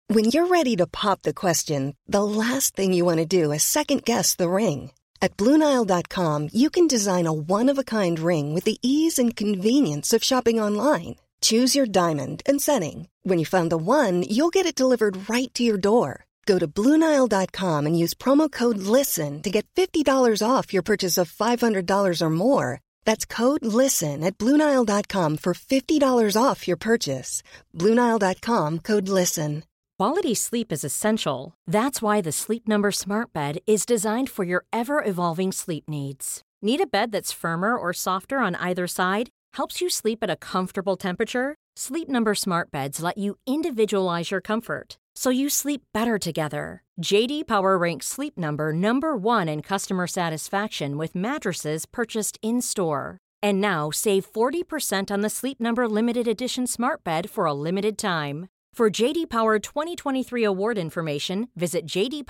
When you're ready to pop the question, the last thing you want to do is second-guess the ring. At BlueNile.com, you can design a one-of-a-kind ring with the ease and convenience of shopping online. Choose your diamond and setting. When you find the one, you'll get it delivered right to your door. Go to BlueNile.com and use promo code LISTEN to get $50 off your purchase of $500 or more. That's code LISTEN at BlueNile.com for $50 off your purchase. BlueNile.com, code LISTEN. Quality sleep is essential. That's why the Sleep Number Smart Bed is designed for your ever-evolving sleep needs. Need a bed that's firmer or softer on either side? Helps you sleep at a comfortable temperature? Sleep Number Smart Beds let you individualize your comfort, so you sleep better together. J.D. Power ranks Sleep Number number one in customer satisfaction with mattresses purchased in-store. And now, save 40% on the Sleep Number Limited Edition Smart Bed for a limited time. For J.D. Power 2023 award information, visit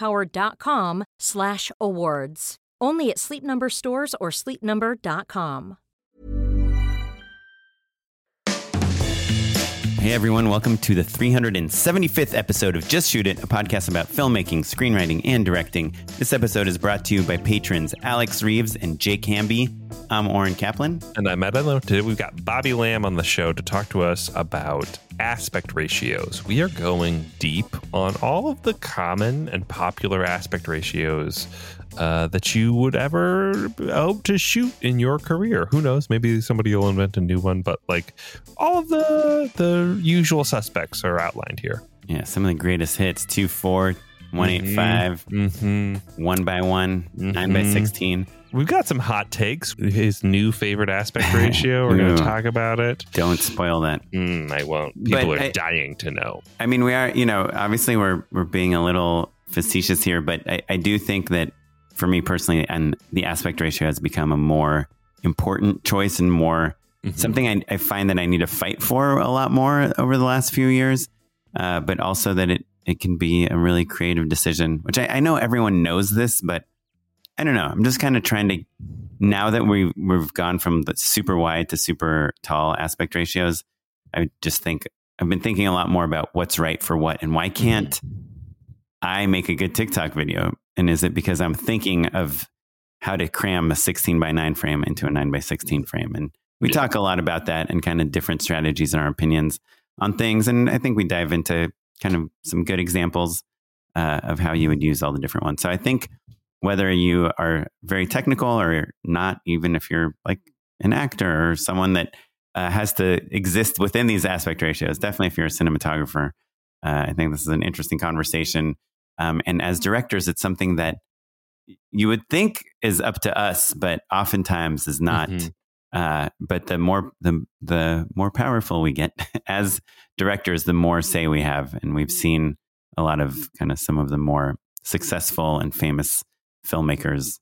jdpower.com/awards. Only at Sleep Number stores or sleepnumber.com. Hey everyone, welcome to the 375th episode of Just Shoot It, a podcast about filmmaking, screenwriting, and directing. This episode is brought to you by patrons Alex Reeves and Jake Hamby. I'm Oren Kaplan. And I'm Matt Edler. Today we've got Bobby Lamb on the show to talk to us about aspect ratios. We are going deep on all of the common and popular aspect ratios that you would ever hope to shoot in your career. Who knows? Maybe somebody will invent a new one, but like all of the usual suspects are outlined here. Yeah, some of the greatest hits: 2:4, 1:8:5, 1:1, 9:16. We've got some hot takes. His new favorite aspect ratio. We're going to talk about it. Don't spoil that. I won't. People are dying to know. I mean, we are, obviously we're being a little facetious here, but I do think that for me personally, and the aspect ratio has become a more important choice and more something I find that I need to fight for a lot more over the last few years. But also that it can be a really creative decision, which I know everyone knows this, but I don't know. I'm just kind of trying to, now that we've gone from the super wide to super tall aspect ratios, I just think I've been thinking a lot more about what's right for what, and why can't I make a good TikTok video? And is it because I'm thinking of how to cram a 16:9 frame into a 9:16 frame? And we talk a lot about that and kind of different strategies and our opinions on things. And I think we dive into kind of some good examples of how you would use all the different ones. So I think whether you are very technical or not, even if you're like an actor or someone that has to exist within these aspect ratios, definitely if you're a cinematographer, I think this is an interesting conversation. And as directors, it's something that you would think is up to us, but oftentimes is not. But the more powerful we get as directors, the more say we have. And we've seen a lot of kind of some of the more successful and famous filmmakers,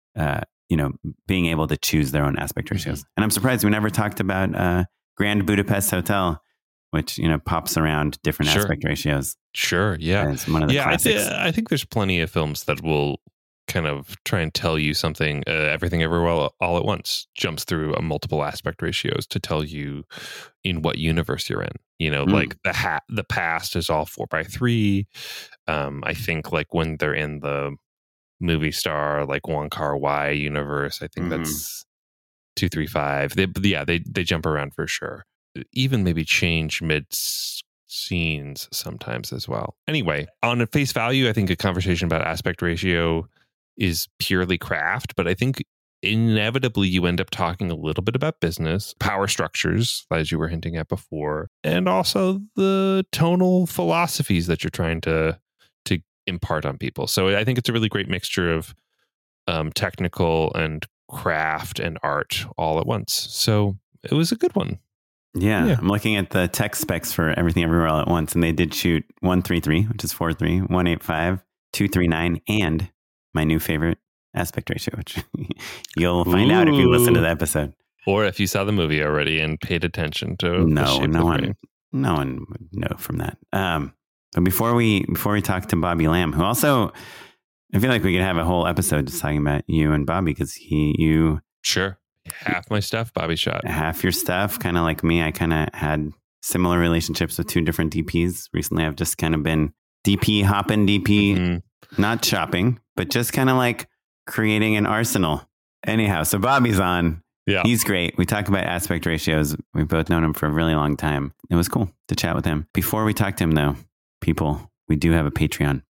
being able to choose their own aspect ratios. And I'm surprised we never talked about Grand Budapest Hotel, which, pops around different aspect ratios. Sure. Yeah. It's one of the classics. I think there's plenty of films that will kind of try and tell you something. Everything Everywhere All at Once jumps through multiple aspect ratios to tell you in what universe you're in. Like the past is all 4:3. I think like when they're in the movie star, like Wong Kar-wai universe, I think that's 2:3:5. They jump around for sure. Even maybe change mid scenes sometimes as well. Anyway, on face value, I think a conversation about aspect ratio is purely craft, but I think inevitably you end up talking a little bit about business, power structures, as you were hinting at before, and also the tonal philosophies that you're trying to impart on people. So I think it's a really great mixture of technical and craft and art all at once. So it was a good one. Yeah, I'm looking at the tech specs for Everything Everywhere All at Once, and they did shoot 1:3:3, which is 4:3, 1:8:5, 2:3:9, and my new favorite aspect ratio, which you'll find out if you listen to the episode. Or if you saw the movie already and paid attention to no one would know from that. But before we talk to Bobby Lamb, who also, I feel like we could have a whole episode just talking about you and Bobby, because sure. Half my stuff, Bobby shot. Half your stuff, kind of like me. I kind of had similar relationships with two different DPs. Recently, I've just kind of been DP hopping, DP not shopping, but just kind of like creating an arsenal. Anyhow, so Bobby's on. Yeah. He's great. We talk about aspect ratios. We've both known him for a really long time. It was cool to chat with him. Before we talk to him, though, people, we do have a Patreon.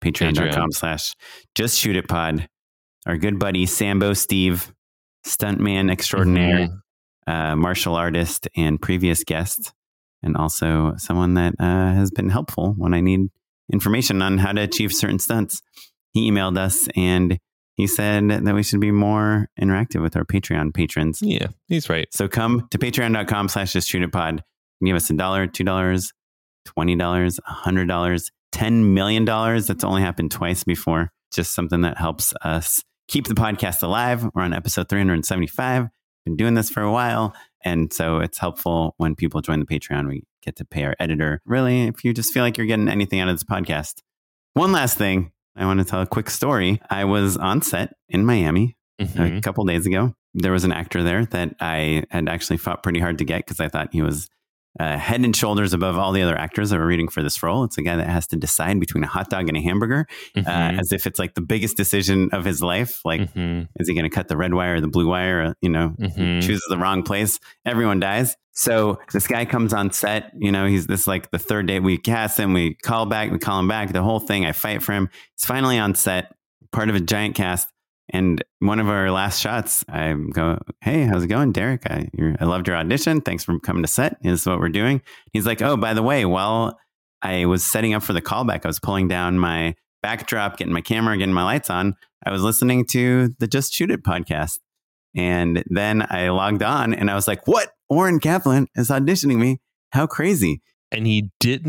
Patreon.com/JustShootItPod. Our good buddy, Sambo Steve, stuntman extraordinaire, martial artist, and previous guest, and also someone that has been helpful when I need information on how to achieve certain stunts. He emailed us and he said that we should be more interactive with our Patreon patrons. Yeah, he's right. So come to patreon.com/JustShootItPod. Give us $1, $2, $20, $100, $10 million. That's only happened twice before. Just something that helps us keep the podcast alive. We're on episode 375. Been doing this for a while. And so it's helpful when people join the Patreon. We get to pay our editor. Really, if you just feel like you're getting anything out of this podcast. One last thing. I want to tell a quick story. I was on set in Miami a couple days ago. There was an actor there that I had actually fought pretty hard to get because I thought he was head and shoulders above all the other actors that were reading for this role. It's a guy that has to decide between a hot dog and a hamburger as if it's like the biggest decision of his life. Like, is he going to cut the red wire or the blue wire? Or, chooses the wrong place. Everyone dies. So this guy comes on set, he's this like the third day we cast him, we call him back, the whole thing. I fight for him. He's finally on set, part of a giant cast. And one of our last shots, I go, "Hey, how's it going, Derek? I loved your audition. Thanks for coming to set. This is what we're doing." He's like, "Oh, by the way, while I was setting up for the callback, I was pulling down my backdrop, getting my camera, getting my lights on. I was listening to the Just Shoot It podcast. And then I logged on and I was like, what? Oren Kaplan is auditioning me. How crazy." And he did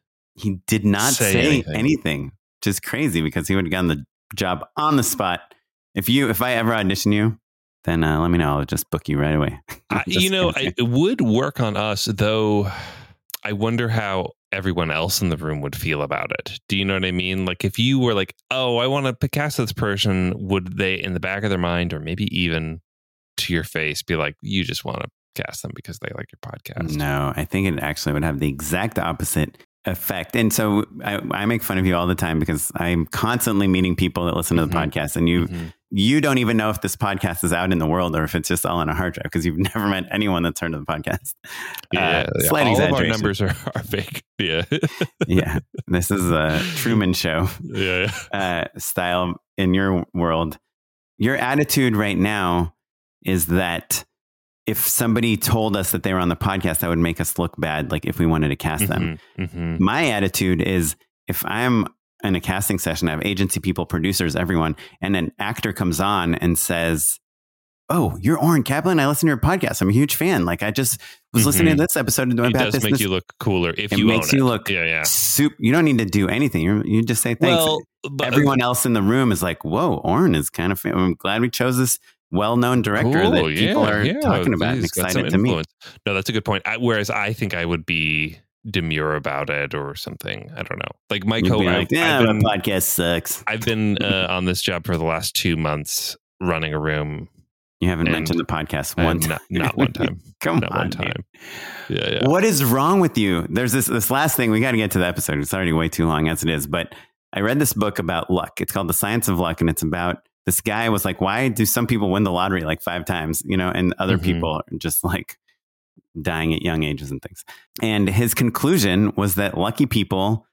not say anything. Which is crazy because he would have gotten the job on the spot. If I ever audition you, then let me know. I'll just book you right away. It would work on us, though. I wonder how everyone else in the room would feel about it. Do you know what I mean? Like if you were like, "Oh, I want to cast this person," would they, in the back of their mind, or maybe even to your face, be like, "You just want to cast them because they like your podcast"? No, I think it actually would have the exact opposite effect. And so I make fun of you all the time because I'm constantly meeting people that listen to the podcast, and you don't even know if this podcast is out in the world or if it's just all on a hard drive because you've never met anyone that's heard of the podcast. Slight all exaggeration. Of our numbers are fake. Yeah. Yeah. This is a Truman Show style in your world. Your attitude right now is that if somebody told us that they were on the podcast, that would make us look bad, like if we wanted to cast them. My attitude is if I'm in a casting session, I have agency people, producers, everyone, and an actor comes on and says, "Oh, you're Oren Kaplan. I listen to your podcast. I'm a huge fan. Like I just was listening to this episode about it this. It does make you look cooler if you makes own you it. Look you don't need to do anything. You just say thanks. Well, everyone else in the room is like, "Whoa, Oren is kind of fan. I'm glad we chose this well-known director that people are talking about and excited to meet." No, that's a good point. Whereas I think I would be demure about it or something. I don't know. Like my my podcast sucks. I've been on this job for the last 2 months running a room. You haven't mentioned the podcast one time. Not one time. Not one time. Yeah. What is wrong with you? There's this last thing. We got to get to the episode. It's already way too long as it is. But I read this book about luck. It's called The Science of Luck. And it's about this guy was like, why do some people win the lottery like 5 times, and other people are just like dying at young ages and things. And his conclusion was that lucky people,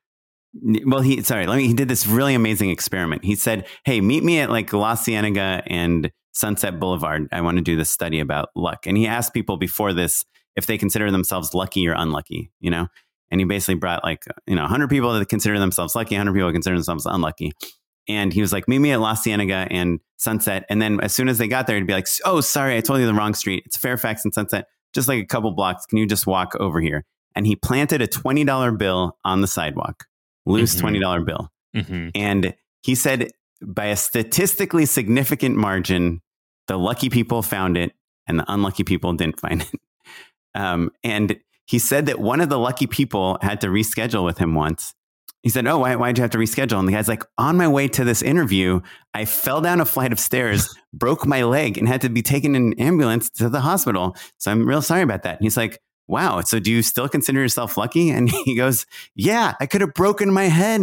he did this really amazing experiment. He said, "Hey, meet me at like La Cienega and Sunset Boulevard. I want to do this study about luck." And he asked people before this if they consider themselves lucky or unlucky, and he basically brought 100 people that consider themselves lucky, 100 people that consider themselves unlucky. And he was like, "Meet me at La Cienega and Sunset." And then as soon as they got there, he'd be like, "Oh, sorry, I told you the wrong street. It's Fairfax and Sunset, just like a couple blocks. Can you just walk over here?" And he planted a $20 bill on the sidewalk, loose $20 bill. And he said, by a statistically significant margin, the lucky people found it and the unlucky people didn't find it. And he said that one of the lucky people had to reschedule with him once. He said, "Oh, why'd you have to reschedule?" And the guy's like, "On my way to this interview, I fell down a flight of stairs, broke my leg, and had to be taken in an ambulance to the hospital. So I'm real sorry about that." And he's like, "Wow, so do you still consider yourself lucky?" And he goes, "Yeah, I could have broken my head.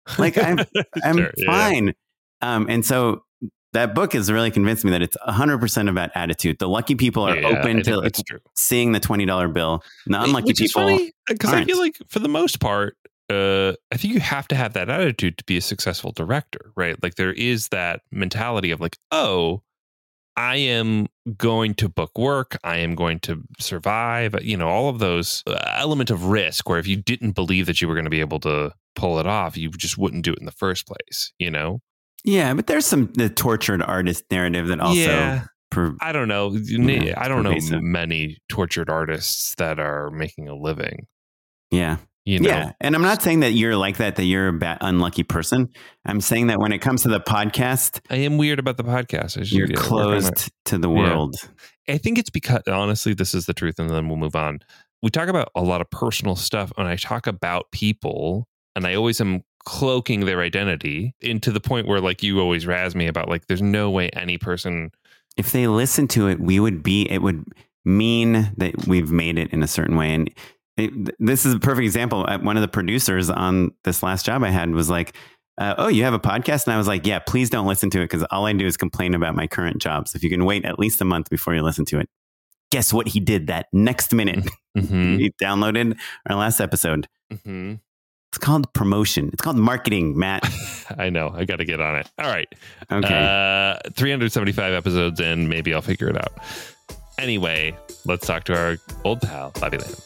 Like I'm Sure, fine. And so that book has really convinced me that it's 100% about attitude. The lucky people are open to like, seeing the $20 bill. And the unlucky people, because I feel like for the most part, I think you have to have that attitude to be a successful director, right? Like there is that mentality of like, oh, I am going to book work. I am going to survive. You know, all of those element of risk where if you didn't believe that you were going to be able to pull it off, you just wouldn't do it in the first place, you know? Yeah, but there's the tortured artist narrative that also... I don't know. I don't know many tortured artists that are making a living. Yeah. You know? Yeah. And I'm not saying that you're like that you're a unlucky person. I'm saying that when it comes to the podcast... I am weird about the podcast. You're closed to the world. Yeah. I think it's because, honestly, this is the truth, and then we'll move on. We talk about a lot of personal stuff, and I talk about people, and I always am cloaking their identity into the point where, like, you always razz me about, like, there's no way any person... If they listen to it, it would mean that we've made it in a certain way. And this is a perfect example. One of the producers on this last job I had was like, oh, you have a podcast? And I was like, yeah, please don't listen to it because all I do is complain about my current job. So if you can wait at least a month before you listen to it. Guess what he did that next minute? Mm-hmm. He downloaded our last episode. Mm-hmm. It's called promotion. It's called marketing, Matt. I know. I got to get on it. All right. Okay. 375 episodes in. Maybe I'll figure it out. Anyway, let's talk to our old pal, Bobby Lamb.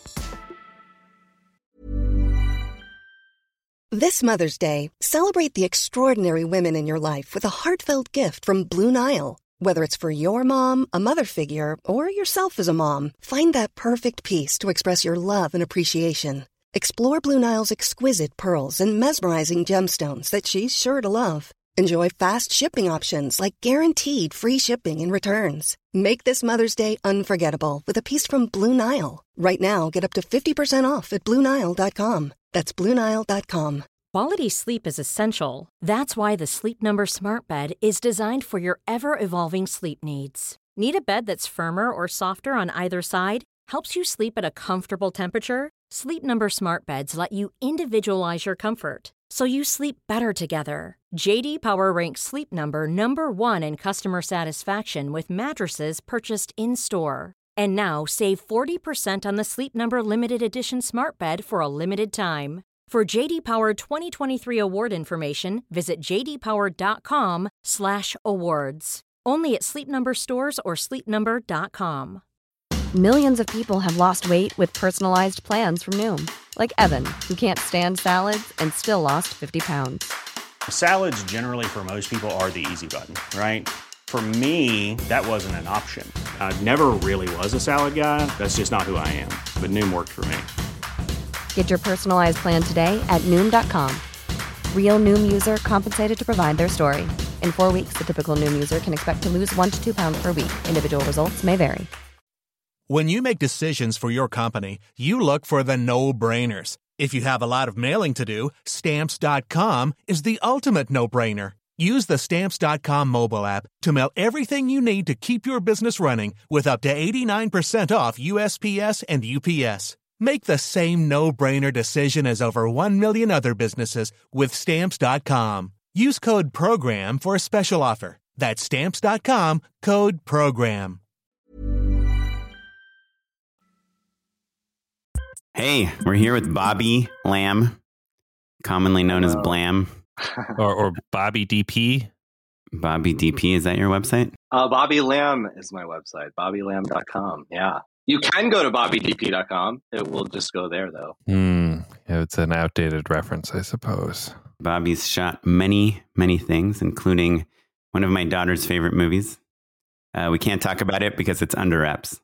This Mother's Day, celebrate the extraordinary women in your life with a heartfelt gift from Blue Nile. Whether it's for your mom, a mother figure, or yourself as a mom, find that perfect piece to express your love and appreciation. Explore Blue Nile's exquisite pearls and mesmerizing gemstones that she's sure to love. Enjoy fast shipping options like guaranteed free shipping and returns. Make this Mother's Day unforgettable with a piece from Blue Nile. Right now, get up to 50% off at BlueNile.com. That's BlueNile.com. Quality sleep is essential. That's why the Sleep Number Smart Bed is designed for your ever-evolving sleep needs. Need a bed that's firmer or softer on either side? Helps you sleep at a comfortable temperature? Sleep Number Smart Beds let you individualize your comfort, so you sleep better together. J.D. Power ranks Sleep Number number 1 in customer satisfaction with mattresses purchased in-store. And now, save 40% on the Sleep Number Limited Edition Smart Bed for a limited time. For J.D. Power 2023 award information, visit jdpower.com/awards. Only at Sleep Number stores or sleepnumber.com. Millions of people have lost weight with personalized plans from Noom. Like Evan, who can't stand salads and still lost 50 pounds. Salads generally for most people are the easy button, right? For me, that wasn't an option. I never really was a salad guy. That's just not who I am. But Noom worked for me. Get your personalized plan today at Noom.com. Real Noom user compensated to provide their story. In 4 weeks, the typical Noom user can expect to lose 1 to 2 pounds per week. Individual results may vary. When you make decisions for your company, you look for the no-brainers. If you have a lot of mailing to do, Stamps.com is the ultimate no-brainer. Use the Stamps.com mobile app to mail everything you need to keep your business running with up to 89% off USPS and UPS. Make the same no-brainer decision as over 1 million other businesses with Stamps.com. Use code PROGRAM for a special offer. That's Stamps.com, code PROGRAM. Hey, we're here with Bobby Lamb, commonly known as Blam. or Bobby DP. Bobby DP, is that your website? Bobby Lamb is my website, bobbylamb.com. Yeah. You can go to bobbydp.com. It will just go there, though. Yeah, it's an outdated reference, I suppose. Bobby's shot many, many things, including one of my daughter's favorite movies. We can't talk about it because it's under wraps.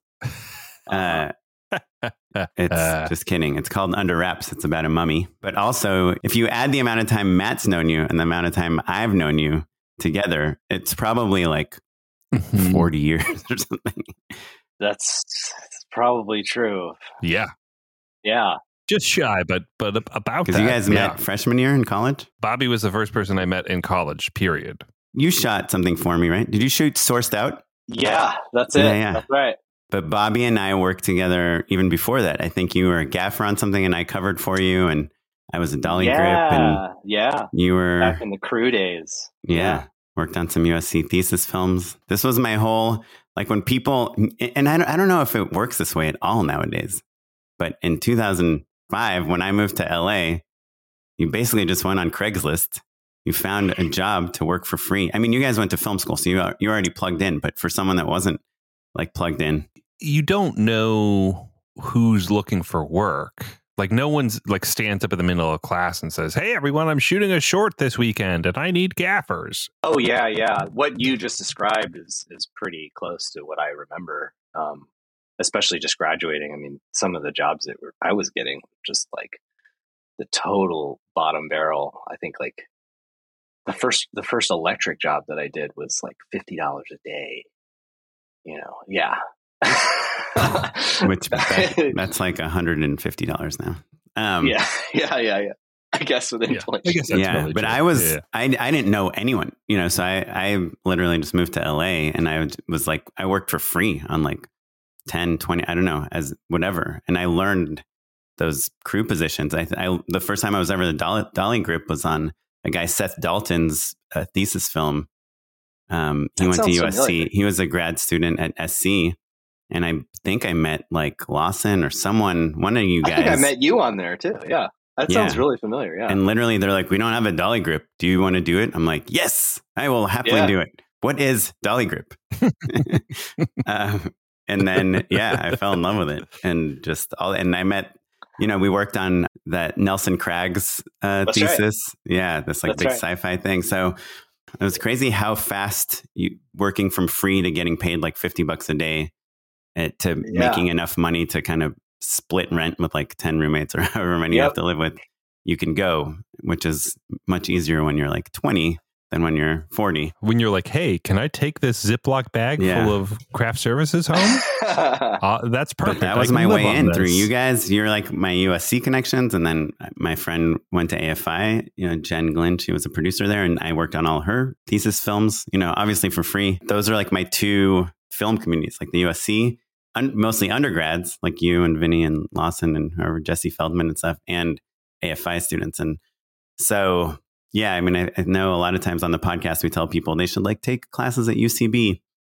It's just kidding. It's called Under Wraps. It's about a mummy. But also, if you add the amount of time Matt's known you and the amount of time I've known you together, it's probably like 40 years or something. That's probably true. Yeah. Yeah. Just shy, but about that. Because you guys met freshman year in college? Bobby was the first person I met in college, period. You shot something for me, right? Did you shoot Sourced Out? Yeah, that's it. Yeah. That's right. But Bobby and I worked together even before that. I think you were a gaffer on something and I covered for you. And I was a dolly grip, and you were back in the crew days. Yeah, worked on some USC thesis films. This was my whole, like, when people, and I don't know if it works this way at all nowadays, but in 2005, when I moved to LA, you basically just went on Craigslist. You found a job to work for free. I mean, you guys went to film school, so you're already plugged in. But for someone that wasn't like plugged in, you don't know who's looking for work. Like, no one's like stands up in the middle of class and says, "Hey, everyone, I'm shooting a short this weekend, and I need gaffers." Oh yeah. What you just described is pretty close to what I remember. Especially just graduating. I mean, some of the jobs that I was getting, just like the total bottom barrel. I think like the first electric job that I did was like $50 a day. You know, yeah. Which that's like $150 now. Yeah. I guess with inflation. I guess that's but true. I didn't know anyone, you know, so I literally just moved to LA, and I was like, I worked for free on like 10, 20, I don't know, as whatever. And I learned those crew positions. I the first time I was ever the dolly grip was on a guy, Seth Dalton's thesis film. He went to USC. Familiar. He was a grad student at SC. And I think I met like Lawson or one of you guys. I think I met you on there too. Yeah. That sounds really familiar. Yeah. And literally they're like, "We don't have a dolly grip. Do you want to do it?" I'm like, "Yes, I will happily do it." What is dolly grip? And then, I fell in love with it, and and I met, you know, we worked on that Nelson Craig's thesis. Right. Yeah. This like big sci-fi thing. So it was crazy how fast you working from free to getting paid like $50 a day to making enough money to kind of split rent with like 10 roommates or however many you have to live with. You can go, which is much easier when you're like 20 than when you're 40. When you're like, "Hey, can I take this Ziploc bag full of craft services home?" That's perfect. But that was my way in through you guys. You're like my USC connections. And then my friend went to AFI, you know, Jen Glynn, she was a producer there, and I worked on all her thesis films, you know, obviously for free. Those are like my two film communities, like the USC, mostly undergrads like you and Vinny and Lawson and whoever, Jesse Feldman and stuff, and AFI students. And so, I mean, I know a lot of times on the podcast, we tell people they should like take classes at UCB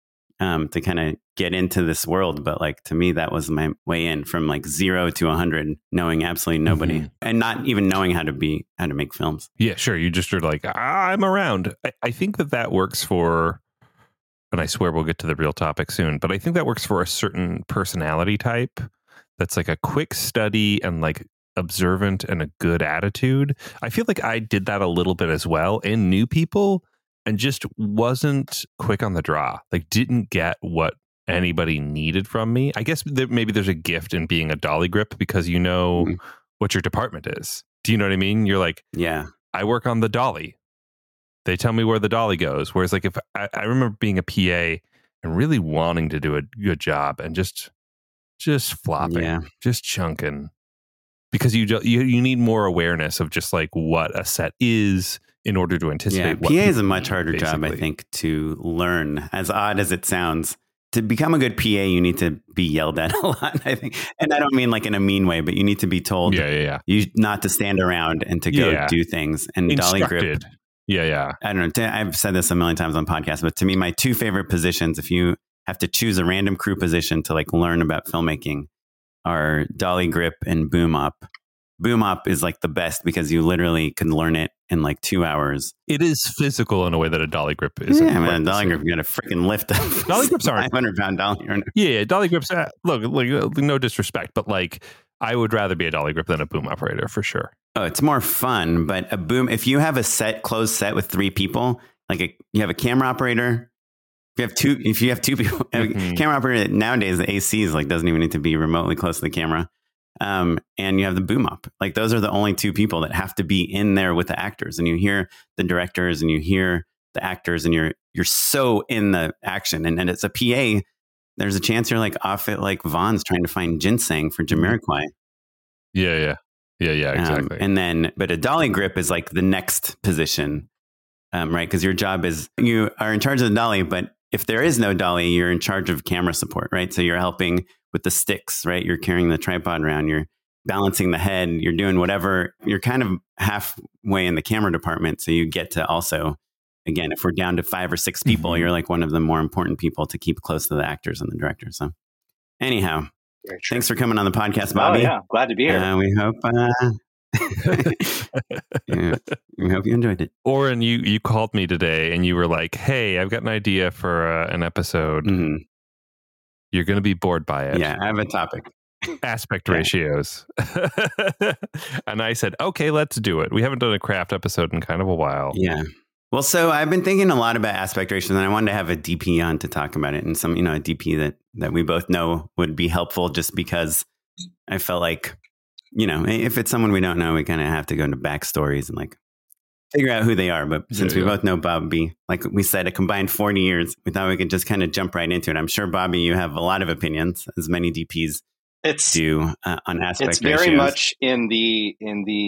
to kind of get into this world. But like, to me, that was my way in from like 0 to 100, knowing absolutely nobody and not even knowing how to make films. Yeah, sure. You just are like, I'm around. I think that works for, and I swear we'll get to the real topic soon, but I think that works for a certain personality type that's like a quick study and like observant and a good attitude. I feel like I did that a little bit as well and knew people and just wasn't quick on the draw, like didn't get what anybody needed from me. I guess maybe there's a gift in being a dolly grip because you know what your department is. Do you know what I mean? You're like, I work on the dolly. They tell me where the dolly goes. Whereas like if I remember being a PA and really wanting to do a good job and just flopping, just chunking. Because you need more awareness of just like what a set is in order to anticipate. PA is a much harder job, I think, to learn. As odd as it sounds, to become a good PA, you need to be yelled at a lot, I think. And I don't mean like in a mean way, but you need to be told you not to stand around and to go do things. And instructed. Dolly grip. Yeah. I don't know. I've said this a million times on podcasts, but to me, my two favorite positions, if you have to choose a random crew position to like learn about filmmaking, are dolly grip and boom op. Boom op is like the best because you literally can learn it in like 2 hours. It is physical in a way that a dolly grip is. Yeah, man, a dolly grip, you got to freaking lift up. Dolly grips aren't 500-pound dolly. Yeah, dolly grips. Look, no disrespect, but like I would rather be a dolly grip than a boom operator for sure. Oh, it's more fun, but a boom. If you have a closed set with 3 people, like you have a camera operator. If you have two people, camera operator nowadays, the AC is like doesn't even need to be remotely close to the camera. And you have the boom op. Like those are the only 2 people that have to be in there with the actors, and you hear the directors and you hear the actors, and you're so in the action. And it's a PA. There's a chance you're like off at like Vaughn's trying to find ginseng for Jamiroquai. Yeah, exactly. But a dolly grip is like the next position, right? Because your job is you are in charge of the dolly, but if there is no dolly, you're in charge of camera support, right? So you're helping with the sticks, right? You're carrying the tripod around. You're balancing the head, you're doing whatever. You're kind of halfway in the camera department. So you get to also, again, if we're down to 5 or 6 people, you're like one of the more important people to keep close to the actors and the directors. So anyhow, thanks for coming on the podcast, Bobby. Oh, yeah. Glad to be here. We hope we hope you enjoyed it. Oren, you called me today and you were like, hey, I've got an idea for an episode. Mm-hmm. You're going to be bored by it. Yeah, I have a topic. Aspect ratios. And I said, okay, let's do it. We haven't done a craft episode in kind of a while. Yeah. Well, so I've been thinking a lot about aspect ratios, and I wanted to have a DP on to talk about it, and some, a DP that we both know would be helpful, just because I felt like, if it's someone we don't know, we kind of have to go into backstories and like figure out who they are. But since we both know Bobby, like we said, a combined 40 years, we thought we could just kind of jump right into it. I'm sure, Bobby, you have a lot of opinions, as many DPs do on aspect It's ratios. very much in the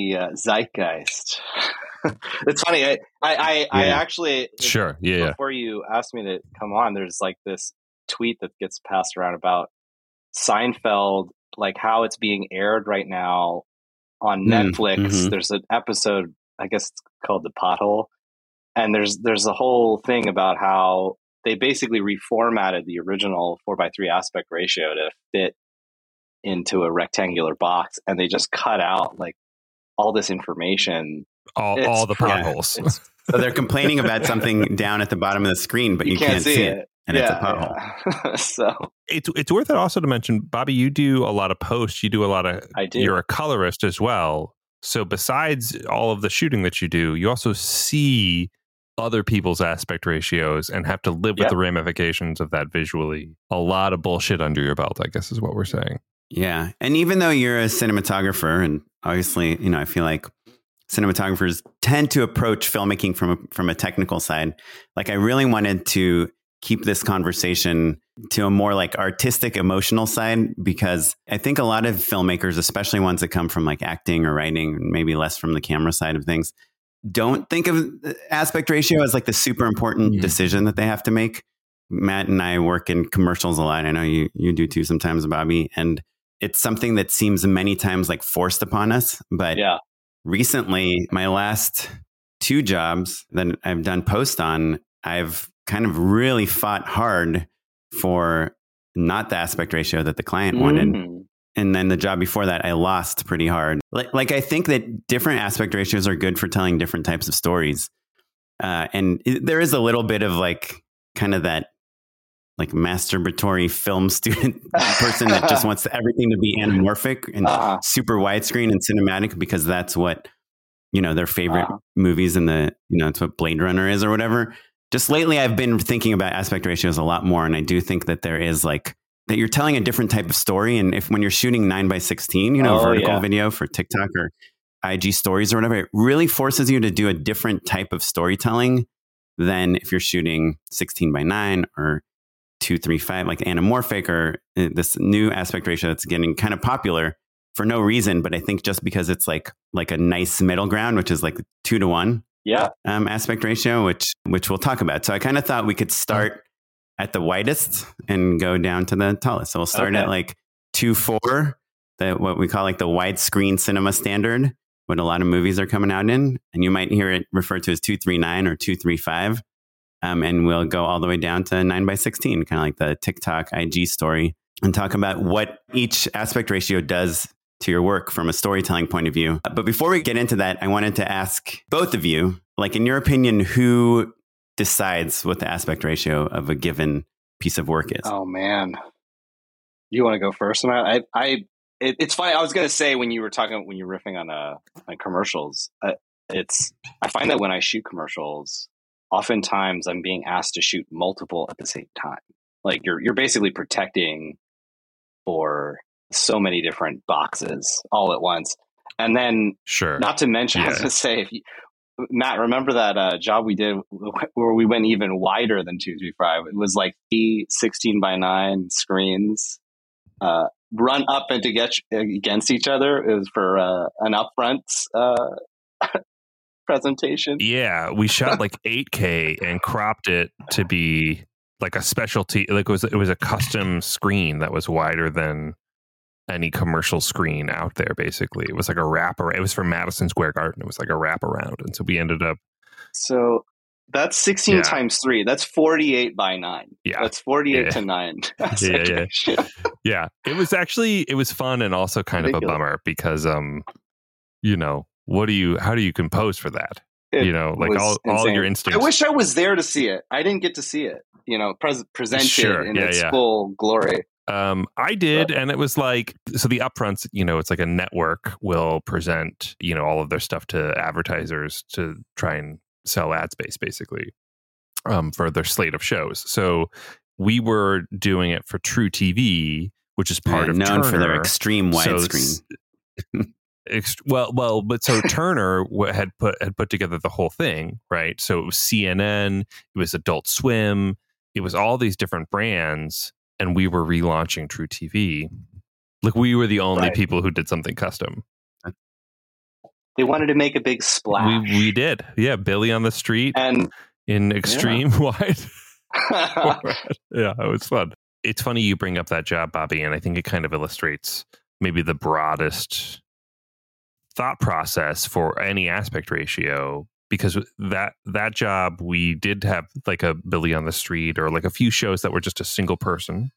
zeitgeist. It's funny. I actually before you asked me to come on, there's like this tweet that gets passed around about Seinfeld, like how it's being aired right now on Netflix. Mm-hmm. There's an episode, I guess it's called The Pothole, and there's a whole thing about how they basically reformatted the original 4:3 aspect ratio to fit into a rectangular box, and they just cut out like all this information. All the potholes. So they're complaining about something down at the bottom of the screen, but you can't see it. And it's a pothole. Yeah. So it's worth it also to mention, Bobby, you do a lot of posts. You do a lot of. I do. You're a colorist as well. So besides all of the shooting that you do, you also see other people's aspect ratios and have to live with the ramifications of that visually. A lot of bullshit under your belt, I guess, is what we're saying. Yeah. And even though you're a cinematographer, and obviously, I feel like cinematographers tend to approach filmmaking from a technical side. Like, I really wanted to keep this conversation to a more like artistic, emotional side, because I think a lot of filmmakers, especially ones that come from like acting or writing, maybe less from the camera side of things, don't think of aspect ratio as like the super important decision that they have to make. Matt and I work in commercials a lot. I know you do too sometimes, Bobby. And it's something that seems many times like forced upon us. But recently, my last 2 jobs that I've done post on, I've kind of really fought hard for not the aspect ratio that the client wanted. And then the job before that, I lost pretty hard. Like I think that different aspect ratios are good for telling different types of stories. And there is a little bit of like kind of that like masturbatory film student person that just wants everything to be anamorphic and super widescreen and cinematic, because that's what, their favorite movies and it's what Blade Runner is or whatever. Just lately, I've been thinking about aspect ratios a lot more. And I do think that there is like that you're telling a different type of story. And when you're shooting 9:16, vertical video for TikTok or IG stories or whatever, it really forces you to do a different type of storytelling than if you're shooting 16:9 or 2:3:5, like anamorphic, or this new aspect ratio that's getting kind of popular for no reason. But I think just because it's like a nice middle ground, which is like 2:1 aspect ratio, which we'll talk about. So I kind of thought we could start at the widest and go down to the tallest. So we'll start at like 2:4, what we call like the widescreen cinema standard, what a lot of movies are coming out in. And you might hear it referred to as 2:3:9 or 2:3:5. And we'll go all the way down to 9:16, kind of like the TikTok IG story, and talk about what each aspect ratio does to your work from a storytelling point of view. But before we get into that, I wanted to ask both of you, like, in your opinion, who decides what the aspect ratio of a given piece of work is? Oh, man. You want to go first, Matt? It's funny. I was going to say, when you're riffing on commercials, I find that when I shoot commercials, oftentimes I'm being asked to shoot multiple at the same time. Like you're basically protecting for so many different boxes all at once. And then, not to mention, I was going to say, Matt, remember that job we did where we went even wider than 2:3:5? It was like 16:9 screens run up and to get against each other. It was for an upfront presentation. Yeah, we shot like 8K and cropped it to be like a specialty. Like it was a custom screen that was wider than any commercial screen out there. Basically, it was like a wrapper. It was for Madison Square Garden. It was like a wraparound, and so we ended up. So that's 16 times 3. That's 48 by 9. Yeah, that's 48 to 9. Yeah. It was fun and also kind of a bummer because how do you compose for that? All your instincts. I wish I was there to see it. I didn't get to see it. Presented in its full glory. I did, and it was like, so the upfronts, it's like a network will present, all of their stuff to advertisers to try and sell ad space, basically, for their slate of shows. So we were doing it for True TV, which is part of known Turner, for their extreme widescreen. But so Turner had put together the whole thing, right? So it was CNN, it was Adult Swim, it was all these different brands, and we were relaunching True TV. Like, we were the only people who did something custom. They wanted to make a big splash. We did, yeah. Billy on the Street and in extreme wide. Yeah, it was fun. It's funny you bring up that job, Bobby, and I think it kind of illustrates maybe the broadest thought process for any aspect ratio, because that job, we did have like a Billy on the Street or like a few shows that were just a single person,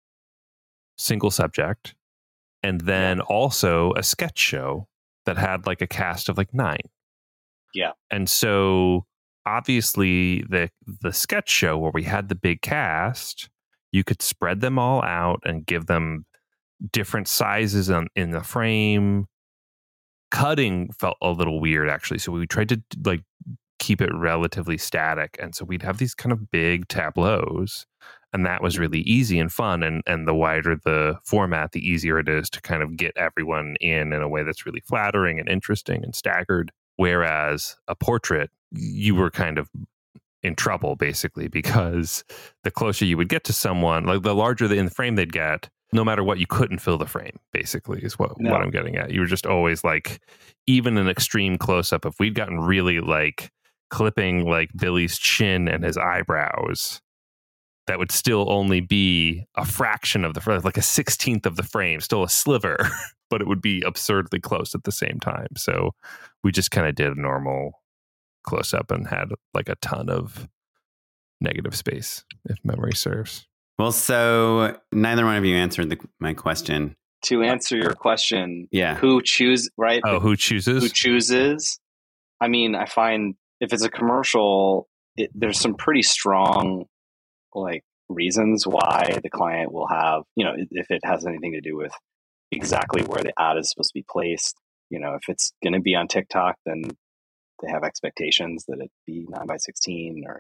single subject, and then also a sketch show that had like a cast of like 9. Yeah. And so obviously the sketch show where we had the big cast, you could spread them all out and give them different sizes in the frame. Cutting felt a little weird, actually. So we tried to like keep it relatively static. And so we'd have these kind of big tableaus, and that was really easy and fun. And the wider the format, the easier it is to kind of get everyone in a way that's really flattering and interesting and staggered. Whereas a portrait, you were kind of in trouble, basically, because the closer you would get to someone, like the larger in the frame they'd get, no matter what, you couldn't fill the frame, basically, is what I'm getting at. You were just always like, even an extreme close-up, if we'd gotten really like clipping like Billy's chin and his eyebrows, that would still only be a fraction of the frame, like a 16th of the frame, still a sliver, but it would be absurdly close at the same time. So we just kind of did a normal close-up and had like a ton of negative space, if memory serves. Well, so neither one of you answered my question. To answer your question, who chooses, right? Oh, who chooses? Who chooses? I mean, I find if it's a commercial, there's some pretty strong like reasons why the client will have, if it has anything to do with exactly where the ad is supposed to be placed. If it's going to be on TikTok, then they have expectations that it be 9:16 or,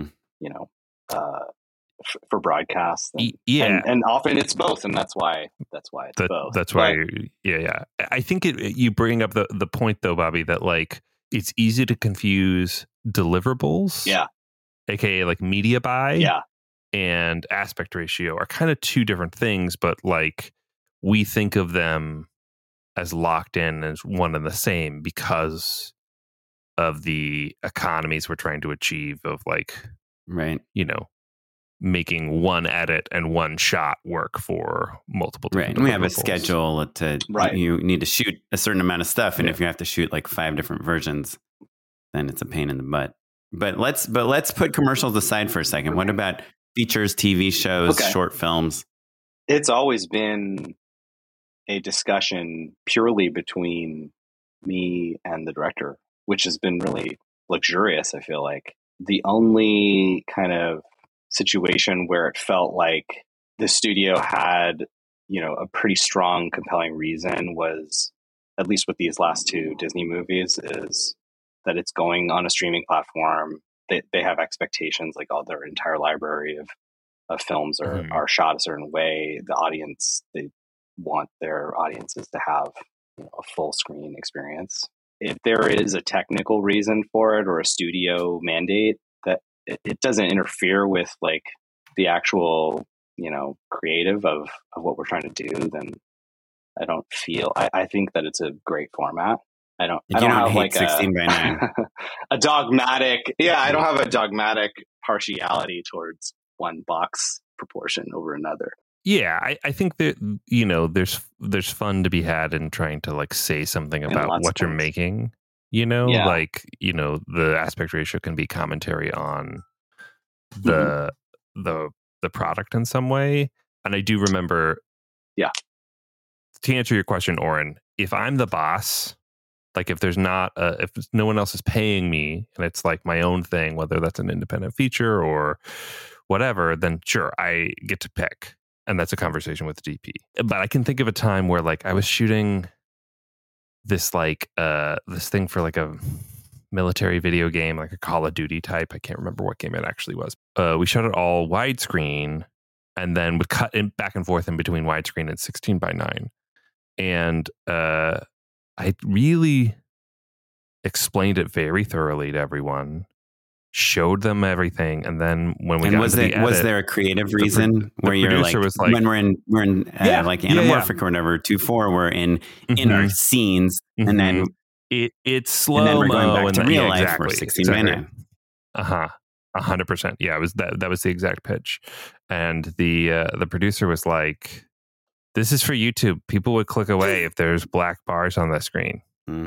for broadcast. And often it's both. And that's why it's both. That's why. Yeah. I think you bring up the point though, Bobby, that like, it's easy to confuse deliverables. Yeah. AKA like media buy. Yeah. And aspect ratio are kind of two different things, but like we think of them as locked in as one and the same because of the economies we're trying to achieve of like, right, making one edit and one shot work for multiple different and we have a schedule to you need to shoot a certain amount of stuff, and if you have to shoot like 5 different versions, then it's a pain in the butt. But let's put commercials aside for a second. What about features, TV shows, short films? It's always been a discussion purely between me and the director, which has been really luxurious. I feel like the only kind of situation where it felt like the studio had, a pretty strong, compelling reason was, at least with these last 2 Disney movies, is that it's going on a streaming platform. They have expectations, like all their entire library of films are shot a certain way. The audience, they want their audiences to have a full screen experience. If there is a technical reason for it or a studio mandate that it doesn't interfere with like the actual, creative of what we're trying to do, then I don't feel, I think that it's a great format. I don't have like 16 by 9. a dogmatic. Yeah, I don't have a dogmatic partiality towards one box proportion over another. Yeah, I think that, there's fun to be had in trying to like say something about what you're making, like, the aspect ratio can be commentary on the product in some way. And I do remember, to answer your question, Oren, if I'm the boss, like if there's not if no one else is paying me and it's like my own thing, whether that's an independent feature or whatever, then sure, I get to pick. And that's a conversation with the DP. But I can think of a time where like I was shooting this like this thing for like a military video game, like a Call of Duty type. I can't remember what game it actually was. We shot it all widescreen and then would cut in back and forth in between widescreen and 16:9. And I really explained it very thoroughly to everyone. Showed them everything, and then when we got into the edit, was there a creative reason where you're like, when we're in like anamorphic or whatever 2.4, we're in our scenes, and then it's slow, and then we're going back to real life for 16:9. 100%. Yeah, it was that was the exact pitch, and the producer was like, "This is for YouTube. People would click away if there's black bars on the screen."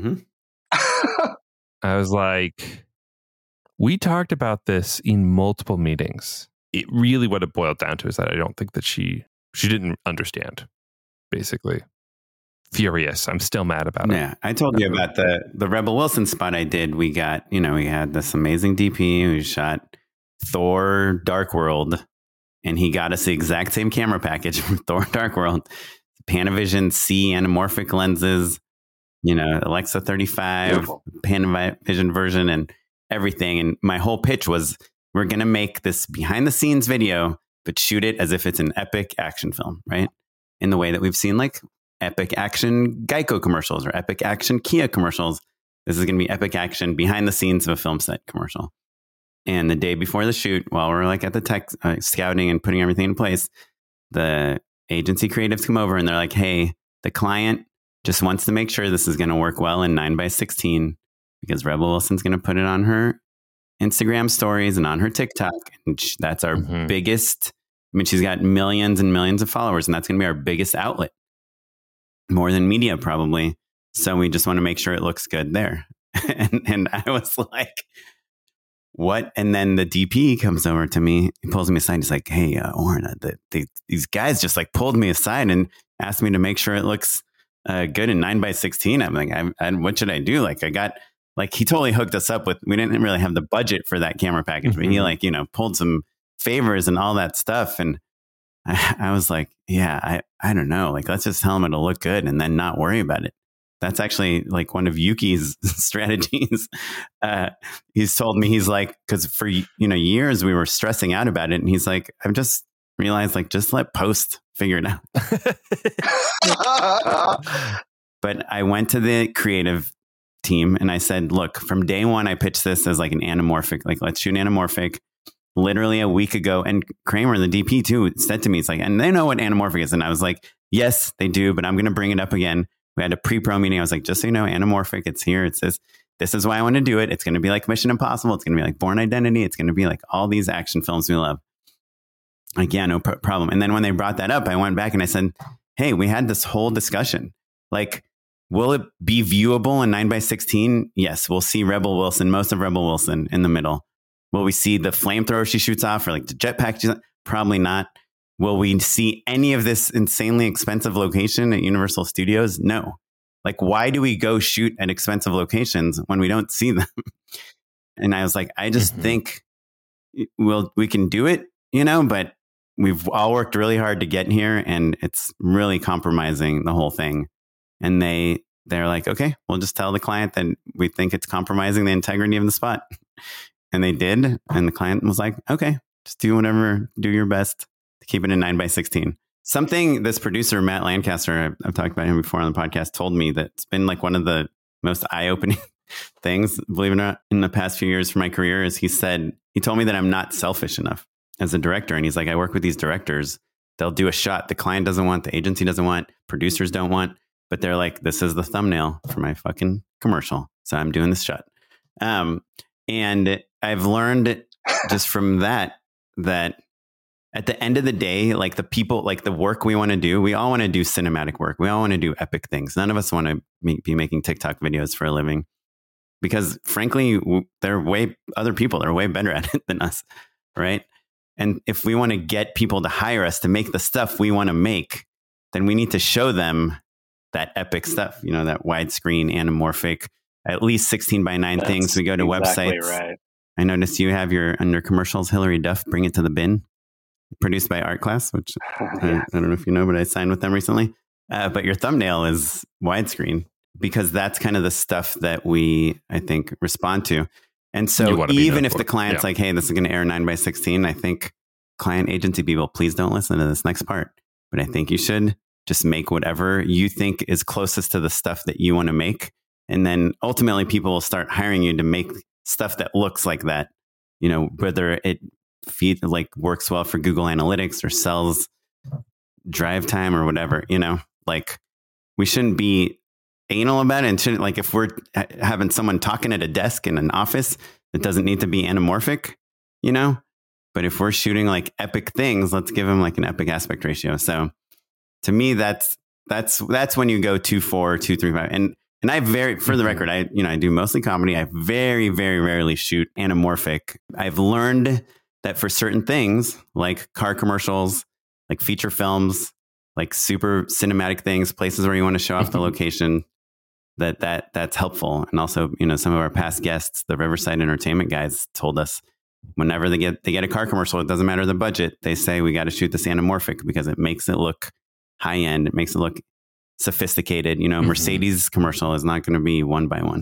I was like, we talked about this in multiple meetings. It really, what it boiled down to is that I don't think that she didn't understand, basically. Furious. I'm still mad about it. Yeah, I told you about the Rebel Wilson spot I did. We got, we had this amazing DP who shot Thor Dark World, and he got us the exact same camera package from Thor Dark World. Panavision C anamorphic lenses, Alexa 35, beautiful. Panavision version, and everything. And my whole pitch was, we're going to make this behind the scenes video, but shoot it as if it's an epic action film, right? In the way that we've seen like epic action Geico commercials or epic action Kia commercials. This is going to be epic action behind the scenes of a film set commercial. And the day before the shoot, while we're like at the tech scouting and putting everything in place, the agency creatives come over and they're like, hey, the client just wants to make sure this is going to work well in 9:16. Because Rebel Wilson's going to put it on her Instagram stories and on her TikTok. And that's our biggest. I mean, she's got millions and millions of followers, and that's going to be our biggest outlet. More than media, probably. So we just want to make sure it looks good there. and I was like, what? And then the DP comes over to me. He pulls me aside. He's like, hey, Oren, these guys just like pulled me aside and asked me to make sure it looks good in 9:16. I'm like, what should I do? Like, I got... Like he totally hooked us up with, we didn't really have the budget for that camera package, but he like, pulled some favors and all that stuff. And I was like, yeah, I don't know. Like, let's just tell him it'll look good and then not worry about it. That's actually like one of Yuki's strategies. He's told me, he's like, cause for, years we were stressing out about it. And he's like, I've just realized like, just let post figure it out. But I went to the creative team and I said, look, from day one, I pitched this as like an anamorphic, like let's shoot anamorphic. Literally a week ago, and Kramer, the DP too, said to me, it's like, and they know what anamorphic is. And I was like, yes, they do, but I'm going to bring it up again. We had a pre-pro meeting. I was like, just so you know, anamorphic, it's here. It's this. This is why I want to do it. It's going to be like Mission Impossible. It's going to be like Born Identity. It's going to be like all these action films we love. Like, yeah, no problem. And then when they brought that up, I went back and I said, hey, we had this whole discussion. Like, will it be viewable in 9:16? Yes, we'll see Rebel Wilson, most of Rebel Wilson in the middle. Will we see the flamethrower she shoots off or like the jetpack? Probably not. Will we see any of this insanely expensive location at Universal Studios? No. Like, why do we go shoot at expensive locations when we don't see them? And I was like, I just think we can do it, but we've all worked really hard to get here and it's really compromising the whole thing. And they're like, okay, we'll just tell the client that we think it's compromising the integrity of the spot. And they did. And the client was like, okay, just do your best to keep it in 9:16. Something this producer, Matt Lancaster, I've talked about him before on the podcast, told me that's been like one of the most eye-opening things, believe it or not, in the past few years for my career is he told me that I'm not selfish enough as a director. And he's like, I work with these directors. They'll do a shot the client doesn't want, the agency doesn't want, producers don't want. But they're like, this is the thumbnail for my fucking commercial. So I'm doing this shot. And I've learned just from that at the end of the day, like the people, like the work we want to do, we all want to do cinematic work. We all want to do epic things. None of us want to be making TikTok videos for a living because frankly, they're other people are way better at it than us. Right. And if we want to get people to hire us to make the stuff we want to make, then we need to show them that epic stuff, you know, that widescreen anamorphic, at least 16:9 things. We go to websites. Right. I noticed you have under commercials, Hillary Duff, Bring It to the Bin, produced by Art Class, which I don't know if you know, but I signed with them recently. But your thumbnail is widescreen because that's kind of the stuff that we, I think, respond to. And so even if the client's like, hey, this is going to air 9:16, I think client agency people, please don't listen to this next part. But I think you should just make whatever you think is closest to the stuff that you want to make. And then ultimately people will start hiring you to make stuff that looks like that, you know, whether it works well for Google Analytics or sells drive time or whatever, you know, like we shouldn't be anal about it. And shouldn't, like, if we're having someone talking at a desk in an office, it doesn't need to be anamorphic, you know, but if we're shooting like epic things, let's give them like an epic aspect ratio. So to me, that's when you go 2:4, 2:3:5. And I for the record, I do mostly comedy. I very, very rarely shoot anamorphic. I've learned that for certain things like car commercials, like feature films, like super cinematic things, places where you want to show off the location, that's helpful. And also, you know, some of our past guests, the Riverside Entertainment guys, told us whenever they get a car commercial, it doesn't matter the budget. They say we got to shoot this anamorphic because it makes it look high end. It makes it look sophisticated. You know, Mercedes commercial is not going to be 1:1.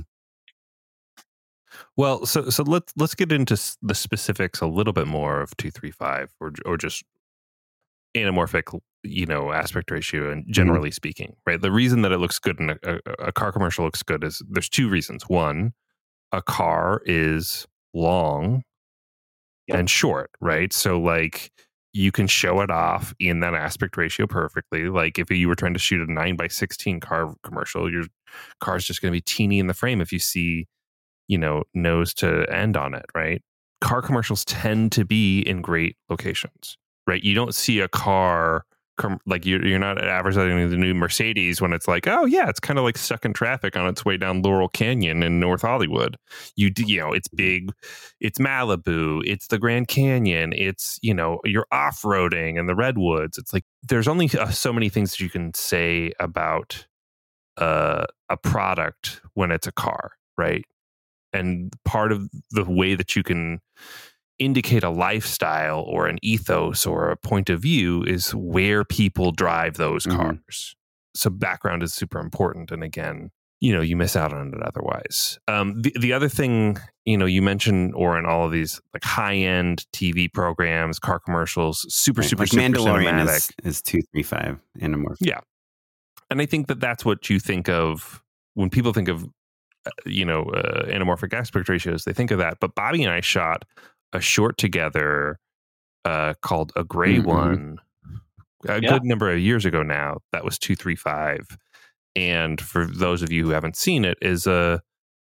Well, so let's get into the specifics a little bit more of 2:3:5 or just anamorphic, you know, aspect ratio and generally speaking, right? The reason that it looks good and a car commercial looks good is there's two reasons. One, a car is long and short, right? So like you can show it off in that aspect ratio perfectly. Like if you were trying to shoot a 9:16 car commercial, your car's just going to be teeny in the frame if you see, you know, nose to end on it, right? Car commercials tend to be in great locations, right? You don't see a car like you're not advertising the new Mercedes when it's like, oh yeah, it's kind of like stuck in traffic on its way down Laurel Canyon in North Hollywood. You know, it's big, it's Malibu, it's the Grand Canyon, it's, you know, you're off-roading in the Redwoods. It's like there's only so many things that you can say about a product when it's a car, right? And part of the way that you can indicate a lifestyle or an ethos or a point of view is where people drive those cars. So background is super important. And again, you know, you miss out on it otherwise. The other thing, you know, you mentioned, or in all of these like high-end TV programs, car commercials, super Mandalorian cinematic. is 2:3:5 anamorphic. Yeah. And I think that's what you think of when people think of, you know, anamorphic aspect ratios. They think of that. But Bobby and I shot a short together called A Gray One good number of years ago now. That was 2:3:5. And for those of you who haven't seen it, is a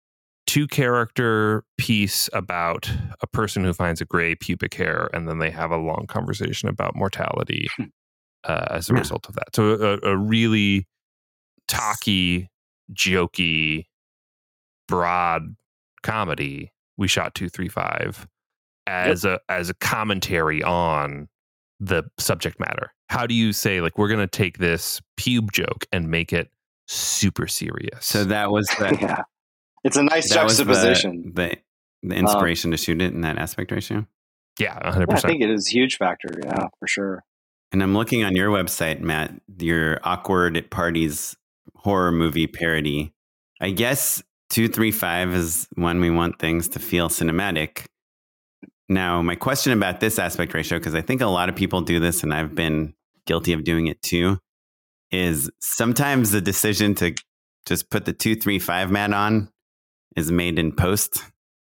2-character piece about a person who finds a gray pubic hair, and then they have a long conversation about mortality as a result of that. So a really talky, jokey, broad comedy. We shot 2:3:5 as a commentary on the subject matter. How do you say, like, we're going to take this pube joke and make it super serious? So that was it's a nice juxtaposition. The inspiration to shoot it in that aspect ratio. Yeah, 100%. Yeah, I think it is a huge factor. Yeah, for sure. And I'm looking on your website, Matt, your Awkward at Parties horror movie parody. I guess 2:3:5 is when we want things to feel cinematic. Now, my question about this aspect ratio, because I think a lot of people do this and I've been guilty of doing it too, is sometimes the decision to just put the 2:3:5 mat on is made in post.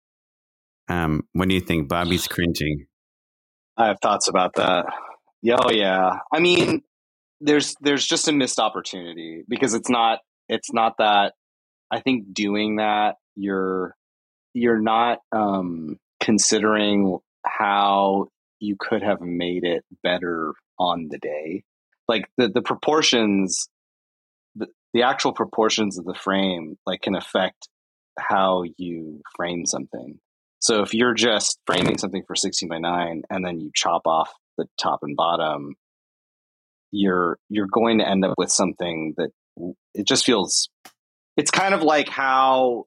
What do you think? Bobby's cringing. I have thoughts about that. Oh yeah. I mean, there's just a missed opportunity because it's not that. I think doing that, you're not considering how you could have made it better on the day. Like the proportions, the actual proportions of the frame, like, can affect how you frame something. So if you're just framing something for 16:9 and then you chop off the top and bottom, you're going to end up with something that it just feels. It's kind of like how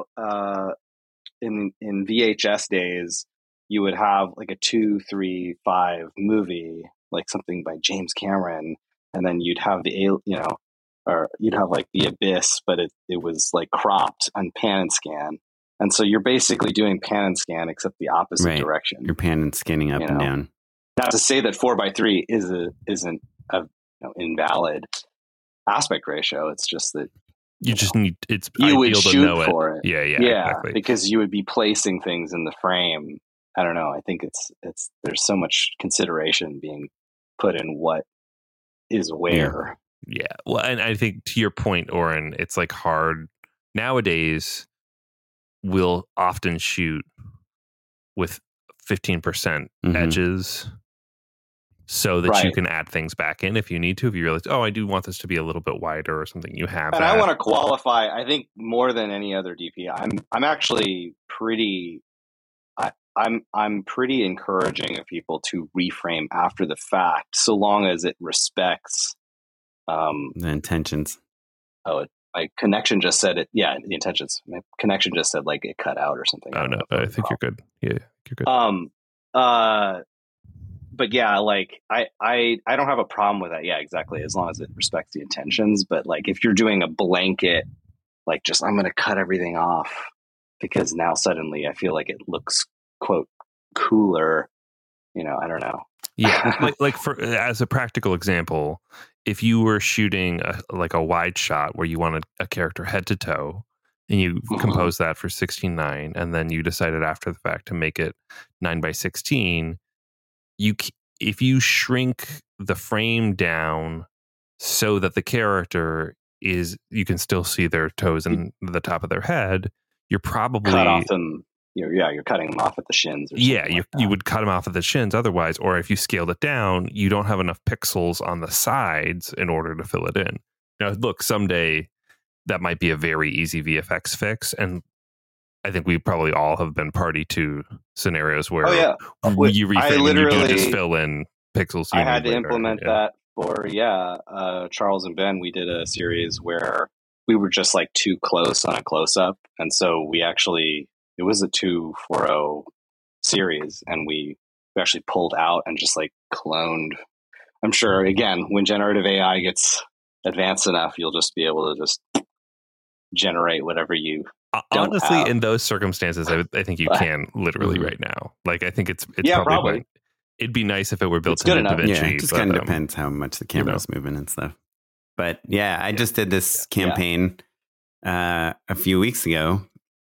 in VHS days you would have like a 2, 3, 5 movie, like something by James Cameron, and then you'd have or you'd have like The Abyss, but it was like cropped on pan and scan. And so you're basically doing pan and scan, except the opposite direction. You're pan and scanning up and down. Not to say that 4:3 isn't a invalid aspect ratio. It's just that you just need, it's you would ideal to shoot know for it. Yeah, exactly. Because you would be placing things in the frame. I don't know. I think it's there's so much consideration being put in what is where. Yeah. Well, and I think to your point, Oren, it's like hard nowadays. We'll often shoot with 15% edges so that you can add things back in if you need to. If you realize, oh, I do want this to be a little bit wider or something, you have and that. I want to qualify, I think more than any other DP, I'm actually pretty I'm pretty encouraging of people to reframe after the fact, so long as it respects the intentions. My connection just said it. Yeah, the intentions. My connection just said like it cut out or something. Oh no, I think you're good. Yeah, you're good. But yeah, like I don't have a problem with that. Yeah, exactly. As long as it respects the intentions. But like if you're doing a blanket, like just I'm going to cut everything off because now suddenly I feel like it looks quote cooler. I don't know. Yeah, like for as a practical example, if you were shooting a wide shot where you wanted a character head to toe, and you compose that for 16:9, and then you decided after the fact to make it 9:16, if you shrink the frame down so that the character you can still see their toes and the top of their head, you're probably cut off them. You're cutting them off at the shins. Or you would cut them off at the shins otherwise. Or if you scaled it down, you don't have enough pixels on the sides in order to fill it in. Now, look, someday that might be a very easy VFX fix. And I think we probably all have been party to scenarios where you reframe and you do just fill in pixels. I had to implement that for, Charles and Ben. We did a series where we were just like too close on a close-up. And so we actually... It was a 2:40 series, and we actually pulled out and just like cloned. I'm sure, again, when generative AI gets advanced enough, you'll just be able to just generate whatever you honestly have. In those circumstances. I think you can literally right now. Like I think it's probably. It'd be nice if it were built in DaVinci. Yeah, it just kind of depends how much the camera's moving and stuff. But yeah, I just did this campaign a few weeks ago,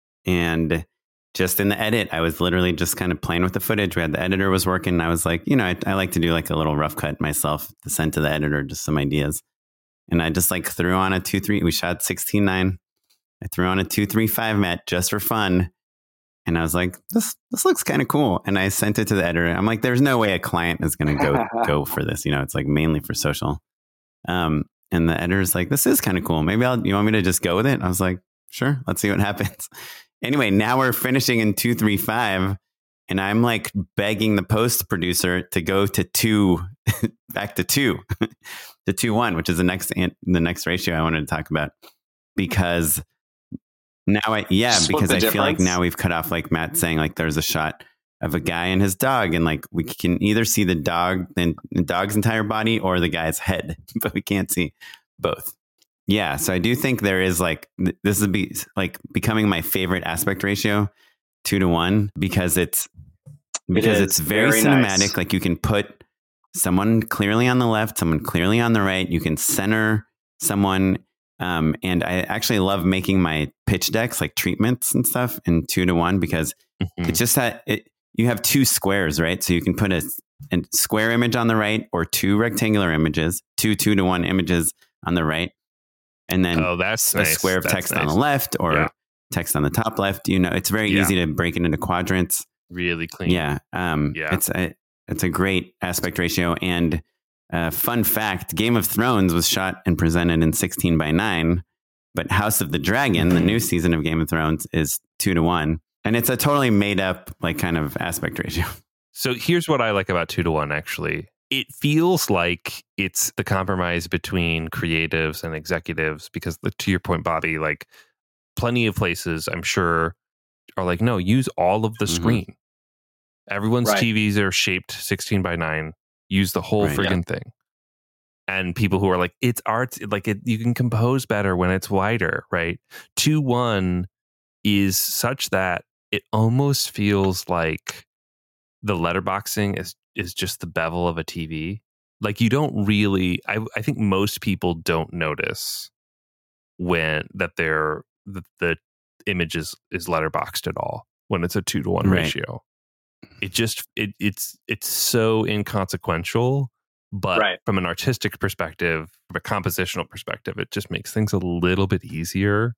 and just in the edit, I was literally just kind of playing with the footage. The editor was working. And I was like, I like to do like a little rough cut myself to send to the editor, just some ideas. And I just like threw on a 2:3. We shot 16:9. I threw on a 2:3.5 mat just for fun. And I was like, this looks kind of cool. And I sent it to the editor. I'm like, there's no way a client is going to go for this. It's like mainly for social. And the editor's like, this is kind of cool. Maybe you want me to just go with it? I was like, sure. Let's see what happens. Anyway, now we're finishing in 2:3.5, and I'm like begging the post producer to go to 2, back to 2, to 2:1, which is the next ratio I wanted to talk about, because now I feel like now we've cut off, like Matt saying, like there's a shot of a guy and his dog, and like we can either see the dog's entire body or the guy's head, but we can't see both. Yeah, so I do think there is like this would be like becoming my favorite aspect ratio, 2:1, because it's very cinematic. Nice. Like you can put someone clearly on the left, someone clearly on the right. You can center someone, and I actually love making my pitch decks like treatments and stuff in 2:1 because it's just that you have 2 squares, right? So you can put a square image on the right or 2 rectangular images, 2:1 images on the right. And then that's a square of text on the left or text on the top left. It's very easy to break it into quadrants. Really clean. Yeah. It's a great aspect ratio. And fun fact, Game of Thrones was shot and presented in 16:9, but House of the Dragon, the new season of Game of Thrones, is 2:1. And it's a totally made up like kind of aspect ratio. So here's what I like about 2:1, actually. It feels like it's the compromise between creatives and executives because, to your point, Bobby, like plenty of places, I'm sure, are like, no, use all of the screen. Everyone's TVs are shaped 16:9. Use the whole friggin' thing. And people who are like, it's art, like you can compose better when it's wider, right? 2:1 is such that it almost feels like the letterboxing is just the bevel of a TV. Like you don't really, I think most people don't notice when that the image is letterboxed at all when it's a 2:1 ratio. It just it's so inconsequential, but from an artistic perspective, from a compositional perspective, it just makes things a little bit easier.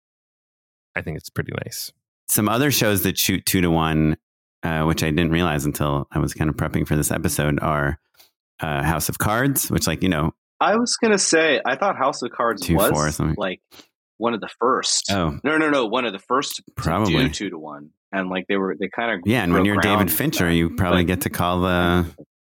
I think it's pretty nice. Some other shows that shoot 2:1, which I didn't realize until I was kind of prepping for this episode, are House of Cards, which, like, you know, I was gonna say I thought House of Cards was like one of the first. Oh no, one of the first probably to do 2:1, and like they kind of and when you're David Fincher, you probably get to call the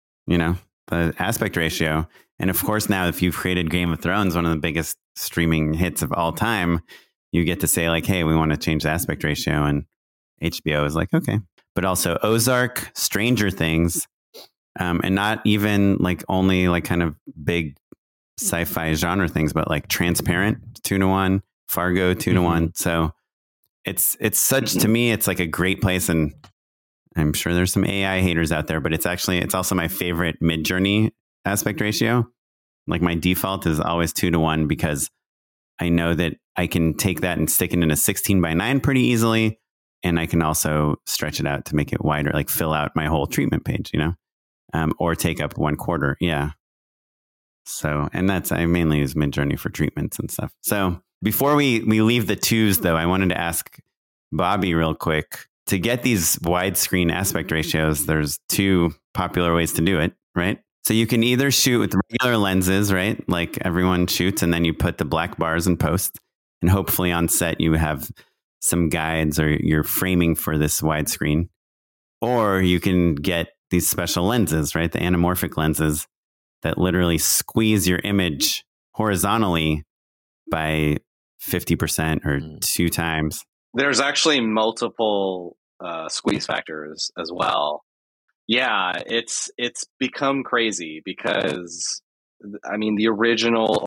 aspect ratio. And of course, now if you've created Game of Thrones, one of the biggest streaming hits of all time, you get to say like, hey, we want to change the aspect ratio, and HBO is like, okay. But also Ozark, Stranger Things, and not even like only like kind of big sci-fi genre things, but like Transparent 2:1, Fargo 2:1. So it's such, to me, it's like a great place. And I'm sure there's some AI haters out there, but it's also my favorite Midjourney aspect ratio. Like my default is always 2:1 because I know that I can take that and stick it in a 16:9 pretty easily. And I can also stretch it out to make it wider, like fill out my whole treatment page, or take up 1/4. Yeah. So, and I mainly use Midjourney for treatments and stuff. So before we leave the twos, though, I wanted to ask Bobby real quick, to get these widescreen aspect ratios, there's two popular ways to do it, right? So you can either shoot with regular lenses, right? Like everyone shoots, and then you put the black bars in post, and hopefully on set you have some guides or you're framing for this widescreen. Or you can get these special lenses, right? The anamorphic lenses that literally squeeze your image horizontally by 50% or 2 times. There's actually multiple squeeze factors as well. Yeah, it's become crazy because, I mean, the original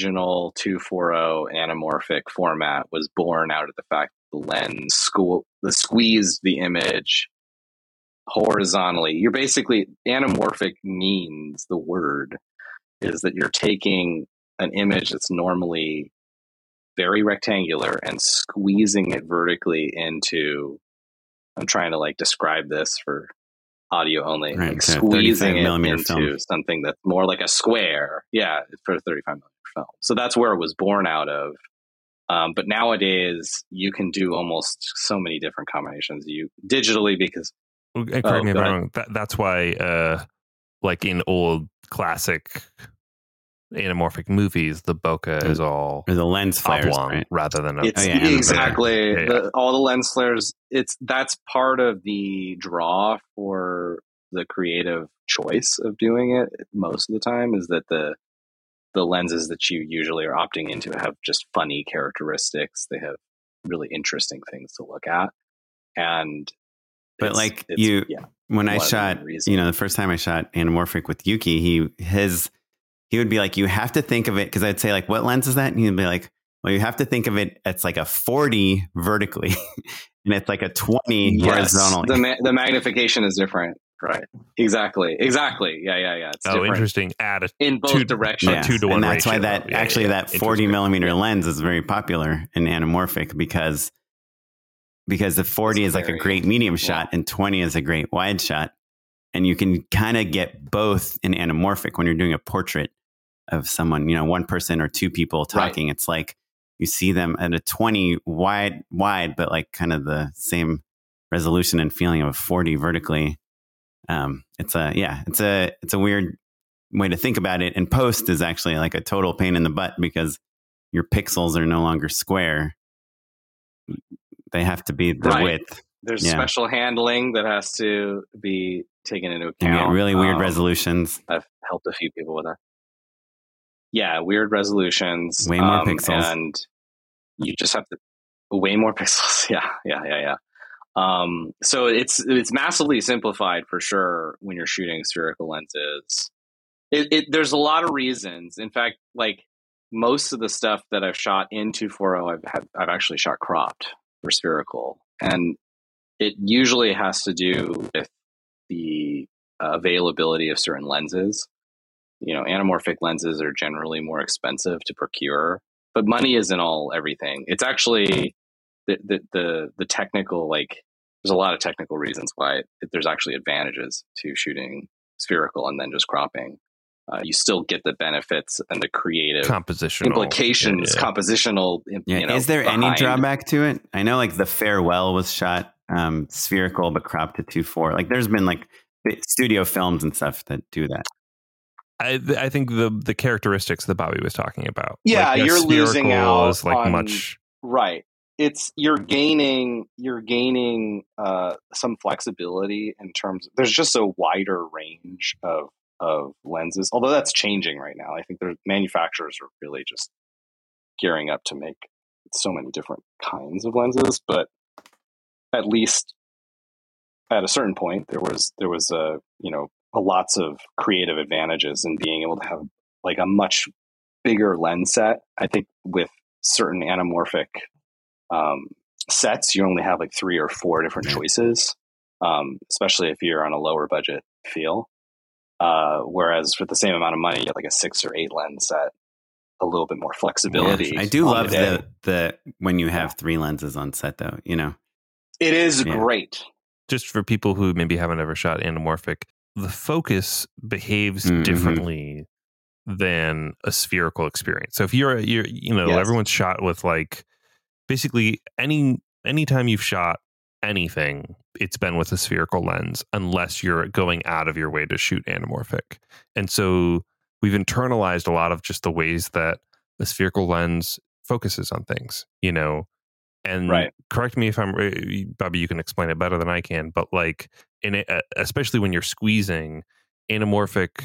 240 anamorphic format was born out of the fact the lens squeezed the image horizontally. You're basically, anamorphic means, the word is that you're taking an image that's normally very rectangular and squeezing it vertically into, I'm trying to like describe this for audio only, right, like squeezing it into film. Something that's more like a square. Yeah, for a 35mm film. So that's where it was born out of. But nowadays you can do almost so many different combinations digitally because. Correct me if I'm wrong. That's why, like in old classic anamorphic movies, the bokeh is all, or the lens flares, oblong, right? Rather than exactly. Yeah. All the lens flares. That's part of the draw for the creative choice of doing it. Most of the time, is that the lenses that you usually are opting into have just funny characteristics. They have really interesting things to look at, But when I shot, the first time I shot anamorphic with Yuki, he would be like, you have to think of it, because I'd say like, what lens is that? And he'd be like, well, you have to think of it, it's like a 40 vertically and it's like a 20 horizontally. The magnification is different. Right. Exactly. Yeah. It's different. Interesting. In both directions. Yeah. 2:1 and that's ratio. Why that 40 millimeter lens is very popular in anamorphic, because the 40 is like a great medium shot and 20 is a great wide shot. And you can kind of get both in anamorphic when you're doing a portrait of someone, one person or 2 people talking. Right. It's like you see them at a 20 wide, but like kind of the same resolution and feeling of a 40 vertically. It's a weird way to think about it. And post is actually like a total pain in the butt because your pixels are no longer square. They have to be the width. There's special handling that has to be taken into account. You get really weird resolutions. I've helped a few people with that. Yeah, weird resolutions. Way more pixels. And you just have to way more pixels. Yeah. So it's massively simplified for sure when you're shooting spherical lenses. There's a lot of reasons. In fact, like most of the stuff that I've shot in 2.4, I've actually shot cropped for spherical, and it usually has to do with the availability of certain lenses. You know, anamorphic lenses are generally more expensive to procure, but money isn't all everything. It's actually the technical, like there's a lot of technical reasons why there's actually advantages to shooting spherical and then just cropping. You still get the benefits and the creative compositional implications, compositional. Is there any drawback to it? I know like The Farewell was shot spherical but cropped to 2.4. Like there's been like studio films and stuff that do that. I think the characteristics that Bobby was talking about. Yeah, like you're losing out is like on, much right. You're gaining some flexibility in terms of, there's just a wider range of lenses, although that's changing right now. I think manufacturers are really just gearing up to make so many different kinds of lenses, but at least at a certain point there was lots of creative advantages in being able to have like a much bigger lens set. I think with certain anamorphic sets, you only have like 3 or 4 different choices, especially if you're on a lower budget feel. Whereas with the same amount of money, you get like a 6 or 8 lens set, a little bit more flexibility. Yeah, I do love the when you have 3 lenses on set, though. You know, it is great. Just for people who maybe haven't ever shot anamorphic, the focus behaves differently than a spherical experience. So if you're everyone's shot with like basically anytime you've shot anything, it's been with a spherical lens, unless you're going out of your way to shoot anamorphic. And so we've internalized a lot of just the ways that the spherical lens focuses on things, you know. And correct me if I'm, Bobby, you can explain it better than I can, but like especially when you're squeezing anamorphic,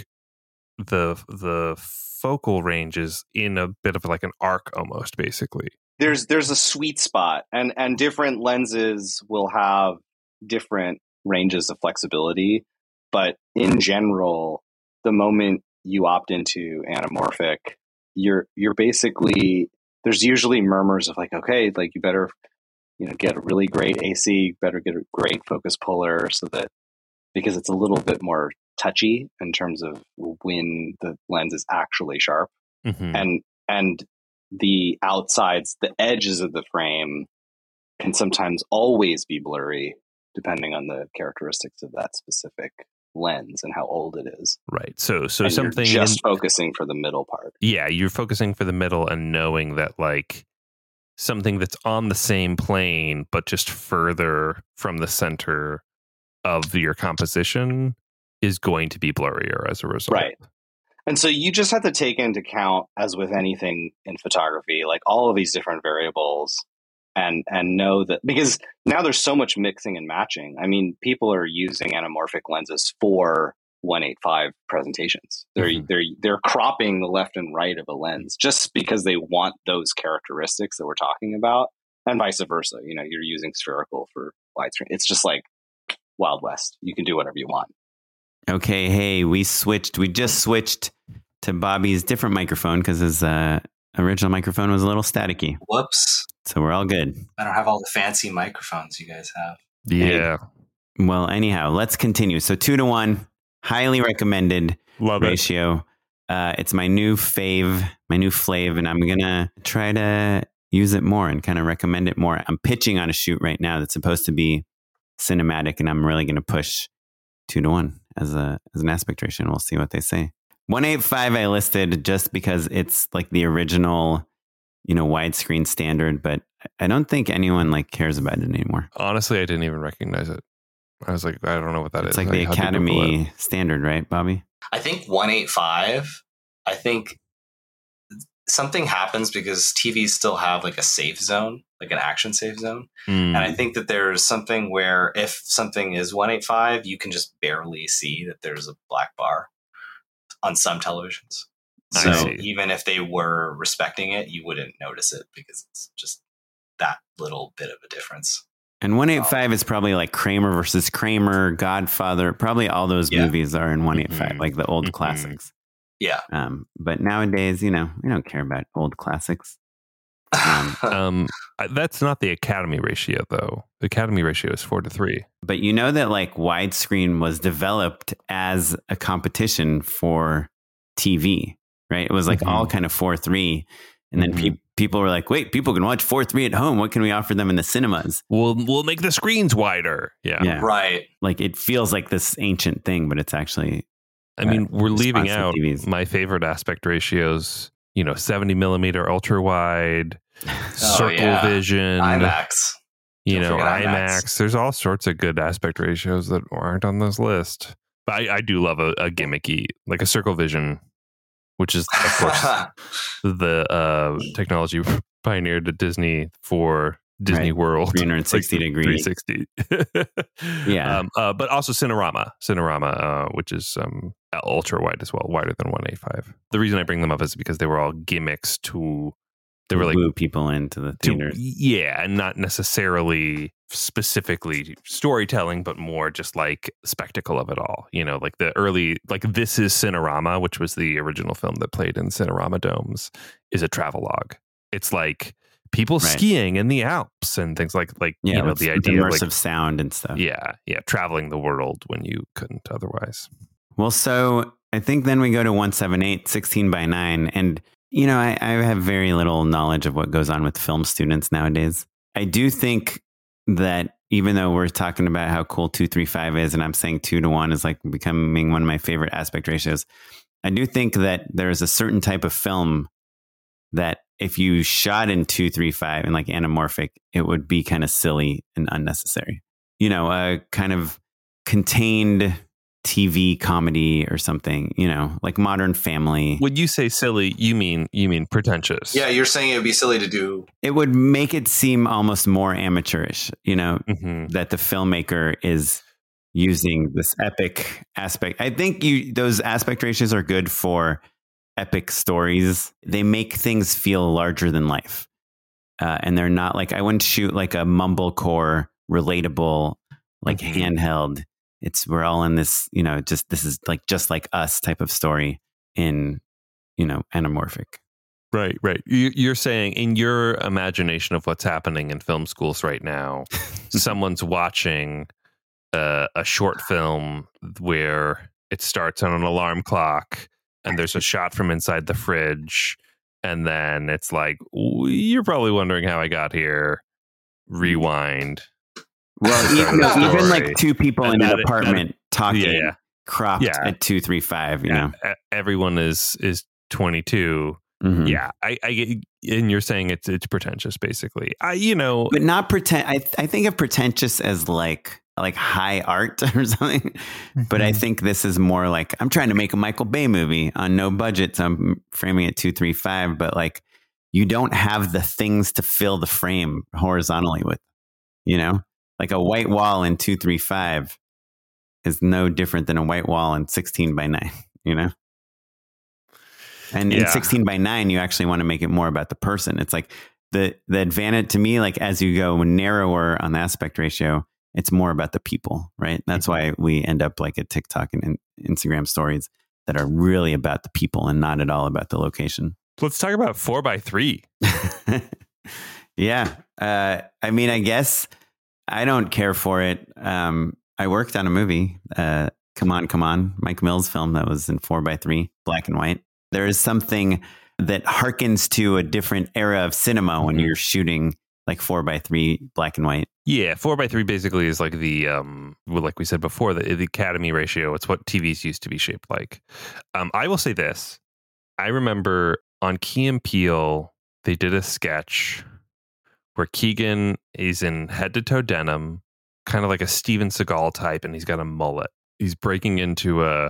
the focal range is in a bit of like an arc almost, basically. There's a sweet spot, and different lenses will have different ranges of flexibility, but in general, the moment you opt into anamorphic, you're basically, there's usually murmurs of like, okay, like you better, get a really great AC, you better get a great focus puller, because it's a little bit more touchy in terms of when the lens is actually sharp, and the outsides, the edges of the frame can sometimes always be blurry depending on the characteristics of that specific lens and how old it is. Right. So and something you're just focusing for the middle part. Yeah, you're focusing for the middle and knowing that like something that's on the same plane but just further from the center of your composition is going to be blurrier as a result. Right. And so you just have to take into account, as with anything in photography, like all of these different variables and know that, because now there's so much mixing and matching. I mean, people are using anamorphic lenses for 1.8.5 presentations. They're cropping the left and right of a lens just because they want those characteristics that we're talking about, and vice versa. You're using spherical for widescreen. It's just like Wild West. You can do whatever you want. Okay, hey, we just switched to Bobby's different microphone because his original microphone was a little staticky. Whoops. So we're all good. I don't have all the fancy microphones you guys have. Yeah. Well, anyhow, let's continue. So 2-to-1, highly recommended ratio. It's my new fave, and I'm going to try to use it more and kind of recommend it more. I'm pitching on a shoot right now that's supposed to be cinematic, and I'm really going to push 2-to-1 as an aspect ratio, and we'll see what they say. 1.8.5 I listed just because it's like the original, widescreen standard, but I don't think anyone like cares about it anymore. Honestly, I didn't even recognize it. I was like, I don't know what that is. It's like the Academy standard, right, Bobby? I think 1.85. I think something happens because TVs still have like a safe zone, like an action safe zone. And I think that there's something where if something is 1.85, you can just barely see that there's a black bar on some televisions. So even if they were respecting it, you wouldn't notice it because it's just that little bit of a difference. And 1.85 is probably like Kramer versus Kramer, Godfather. Probably all those movies are in 1.85, like the old classics. Yeah. But nowadays, we don't care about old classics. That's not the Academy ratio, though. The Academy ratio is 4:3. But you know that like widescreen was developed as a competition for TV, right? It was like all kind of 4:3. And then people were like, wait, people can watch 4:3 at home. What can we offer them in the cinemas? We'll make the screens wider. Yeah. Right. Like it feels like this ancient thing, but it's actually... I mean, we're leaving out my favorite aspect ratios, 70 millimeter ultra wide, circle vision, IMAX, IMAX. There's all sorts of good aspect ratios that aren't on this list. But I do love a gimmicky, like a circle vision, which is, of course, the technology pioneered at Disney for Disney World. 360 degree. 360. Yeah. But also Cinerama, which is ultra wide as well, wider than 1.85. The reason I bring them up is because they were all gimmicks they were like woo people into the theaters. And not necessarily specifically storytelling, but more just like spectacle of it all. Like the early, like This Is Cinerama, which was the original film that played in Cinerama domes, is a travelogue. It's like people skiing in the Alps and things like the idea of immersive sound and stuff. Yeah, traveling the world when you couldn't otherwise. Well, so I think then we go to 178, 16:9, and I have very little knowledge of what goes on with film students nowadays. I do think that even though we're talking about how cool 2:35 is, and I'm saying 2:1 is like becoming one of my favorite aspect ratios, I do think that there's a certain type of film that if you shot in 2:35 and like anamorphic, it would be kind of silly and unnecessary. A kind of contained TV comedy or something, like Modern Family. When you say silly, you mean pretentious. Yeah, you're saying it would be silly to do. It would make it seem almost more amateurish, that the filmmaker is using this epic aspect. I think those aspect ratios are good for epic stories. They make things feel larger than life. And they're not like, I wouldn't shoot like a mumblecore, relatable, like handheld. We're all in this, this is like just like us type of story in, anamorphic. Right. You're saying in your imagination of what's happening in film schools right now, someone's watching a short film where it starts on an alarm clock and there's a shot from inside the fridge. And then it's like, you're probably wondering how I got here. Rewind. Well, even like two people in an apartment talking cropped at 2:35, everyone is 22. Yeah, I get, and you're saying it's pretentious, basically. But not pretend. I think of pretentious as like high art or something. But I think this is more like I'm trying to make a Michael Bay movie on no budget, so I'm framing it 2:35. But like you don't have the things to fill the frame horizontally with, Like a white wall in 2:35 is no different than a white wall in 16:9, And in 16:9, you actually want to make it more about the person. It's like the advantage to me, like as you go narrower on the aspect ratio, it's more about the people, right? That's why we end up like at TikTok and Instagram stories that are really about the people and not at all about the location. Let's talk about 4:3. Yeah. I mean, I guess I don't care for it. I worked on a movie, Come On, Mike Mills film that was in 4:3, black and white. There is something that harkens to a different era of cinema when you're shooting like 4:3, black and white. Yeah, 4:3 basically is like the, like we said before, the Academy ratio. It's what TVs used to be shaped like. I will say this. I remember on Key and Peele, they did a sketch where Keegan is in head-to-toe denim, kind of like a Steven Seagal type, and he's got a mullet. He's breaking into a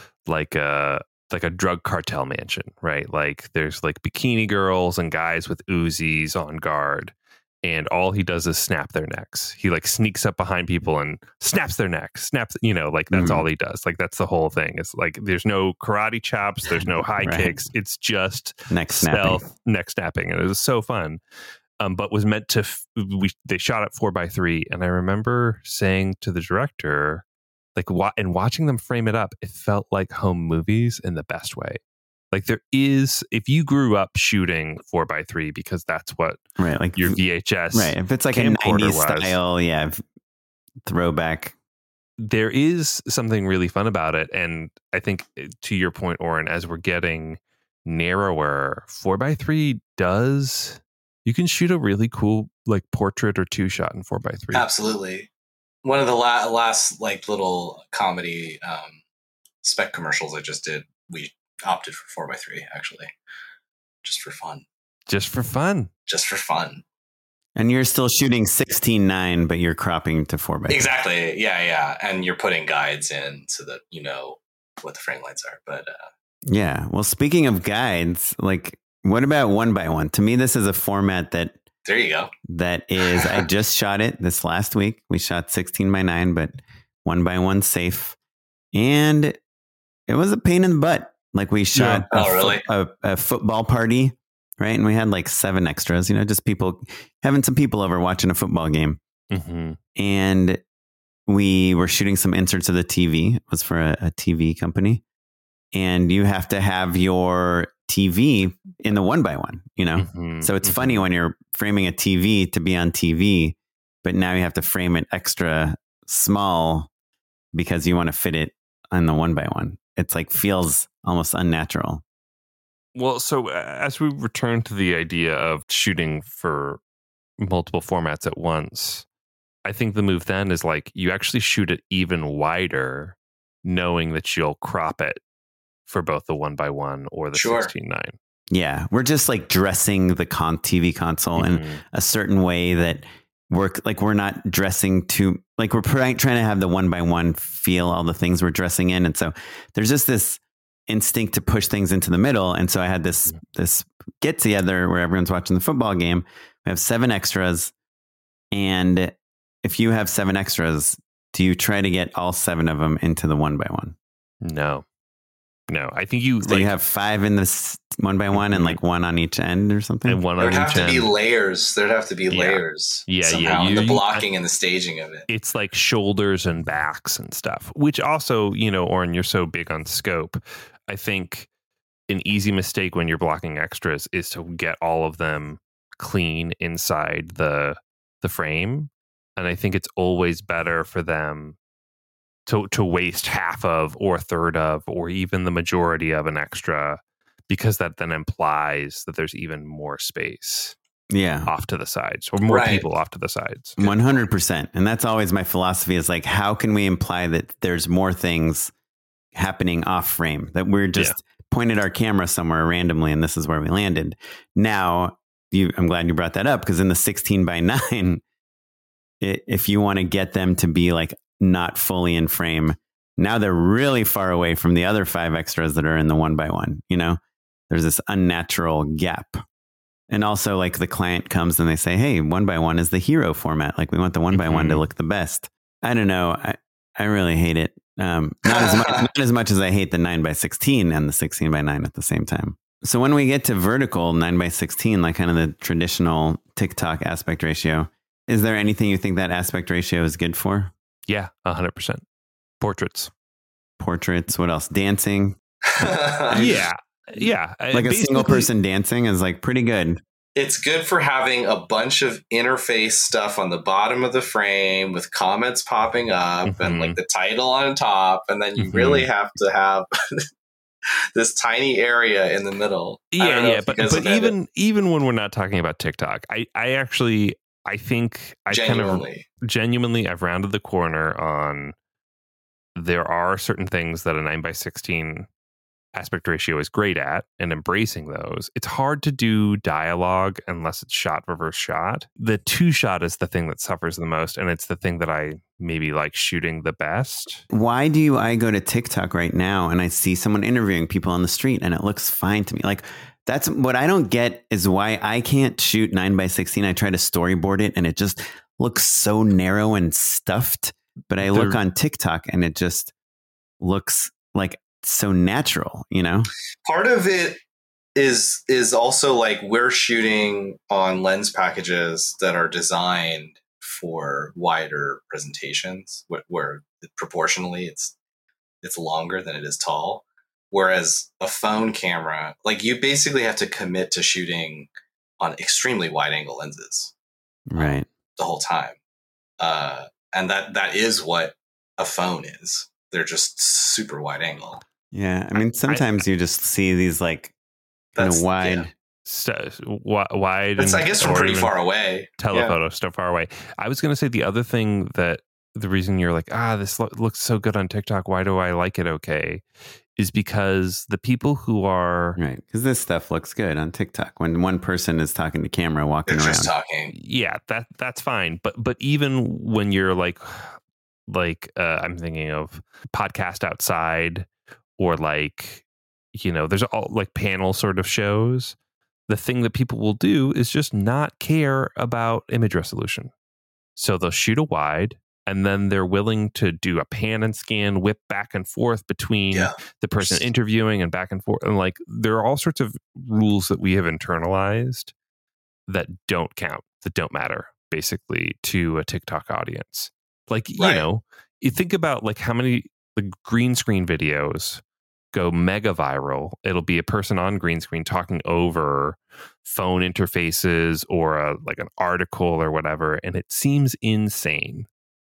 drug cartel mansion, right? Like there's like bikini girls and guys with Uzis on guard, and all he does is snap their necks. He like sneaks up behind people and snaps their necks, like that's all he does. Like that's the whole thing. It's like there's no karate chops, there's no high Right. kicks. It's just Neck stealth neck snapping, and it was so fun. But was meant to. They shot it 4:3, and I remember saying to the director, like, and watching them frame it up, it felt like home movies in the best way. Like there is, if you grew up shooting 4:3 because that's what right, like your VHS, right? If it's like a camcorder 90s style, throwback. There is something really fun about it, and I think to your point, Oren, as we're getting narrower, 4:3 does. You can shoot a really cool like portrait or two shot in 4:3. Absolutely. One of the last like little comedy spec commercials I just did, we opted for 4:3 actually, just for fun. Just for fun. And you're still shooting 16:9, but you're cropping to 4:3. Exactly. Yeah. And you're putting guides in so that you know what the frame lengths are. But yeah. Well, speaking of guides, like what about 1:1? To me, this is a format that there you go. That is, I just shot it this last week. We shot 16:9, but 1:1 safe. And it was a pain in the butt. Like we shot a football party, right? And we had like 7 extras, just people having some people over watching a football game. Mm-hmm. And we were shooting some inserts of the TV. It was for a TV company. And you have to have your TV in the 1:1, Mm-hmm. So it's funny when you're framing a TV to be on TV, but now you have to frame it extra small because you want to fit it on the 1:1. It's like feels almost unnatural. Well, so as we return to the idea of shooting for multiple formats at once, I think the move then is like you actually shoot it even wider, knowing that you'll crop it for both the 1:1 or the 16:9. Yeah, we're just like dressing the TV console in a certain way that we're not dressing too, like we're trying to have the 1:1 feel all the things we're dressing in. And so there's just this instinct to push things into the middle. And so I had this get together where everyone's watching the football game. We have 7 extras. And if you have 7 extras, do you try to get all 7 of them into the 1:1? No, I think you you have 5 in this 1:1 and like 1 on each end or something. And 1 on There'd each have to end. be layers. There'd have to be layers. Yeah. The blocking and the staging of it. It's like shoulders and backs and stuff, which also, Oren, you're so big on scope. I think an easy mistake when you're blocking extras is to get all of them clean inside the frame. And I think it's always better for them to waste half of or a third of or even the majority of an extra, because that then implies that there's even more space off to the sides or more people off to the sides. 100%. And that's always my philosophy is like, how can we imply that there's more things happening off frame, that we're just pointed our camera somewhere randomly and this is where we landed. Now, I'm glad you brought that up, because in the 16:9, if you want to get them to be like not fully in frame, now they're really far away from the other 5 extras that are in the 1:1. There's this unnatural gap. And also like the client comes and they say, hey, 1:1 is the hero format. Like we want the 1:1 to look the best. I don't know. I really hate it. Not as much as I hate the 9:16 and the 16:9 at the same time. So when we get to vertical 9:16, like kind of the traditional TikTok aspect ratio, is there anything you think that aspect ratio is good for? Yeah, 100%. Portraits. What else? Dancing. Yeah. Like a single person dancing is like pretty good. It's good for having a bunch of interface stuff on the bottom of the frame with comments popping up and like the title on top. And then you really have to have this tiny area in the middle. But even when we're not talking about TikTok, I think genuinely I've rounded the corner on there are certain things that a 9:16 aspect ratio is great at and embracing those. It's hard to do dialogue unless it's shot reverse shot. The 2-shot is the thing that suffers the most, and it's the thing that I maybe like shooting the best. Why do I go to TikTok right now and I see someone interviewing people on the street and it looks fine to me? Like, that's what I don't get is why I can't shoot 9x16. I try to storyboard it and it just looks so narrow and stuffed. But I look on TikTok and it just looks like so natural, you know? Part of it is also like we're shooting on lens packages that are designed for wider presentations where proportionally it's longer than it is tall. Whereas a phone camera, like you basically have to commit to shooting on extremely wide angle lenses, right, the whole time. And that is what a phone is. They're just super wide angle. Yeah, I mean, sometimes you just see these like wide. Wide. That's, I guess, from pretty far away. Telephoto stuff far away. I was going to say the other thing that the reason you're like, this looks so good on TikTok, why do I like it okay, is because the people who are... Right, because this stuff looks good on TikTok. When one person is talking to camera, walking around. Just talking. Yeah, that's fine. But even when you're like I'm thinking of Podcast Outside or like, you know, there's all like panel sort of shows. The thing that people will do is just not care about image resolution. So they'll shoot a wide, and then they're willing to do a pan and scan, whip back and forth between the person interviewing and back and forth. And like, there are all sorts of rules that we have internalized that don't count, that don't matter, basically, to a TikTok audience. Like, you know, you think about like how many green screen videos go mega viral. It'll be a person on green screen talking over phone interfaces or like an article or whatever. And it seems insane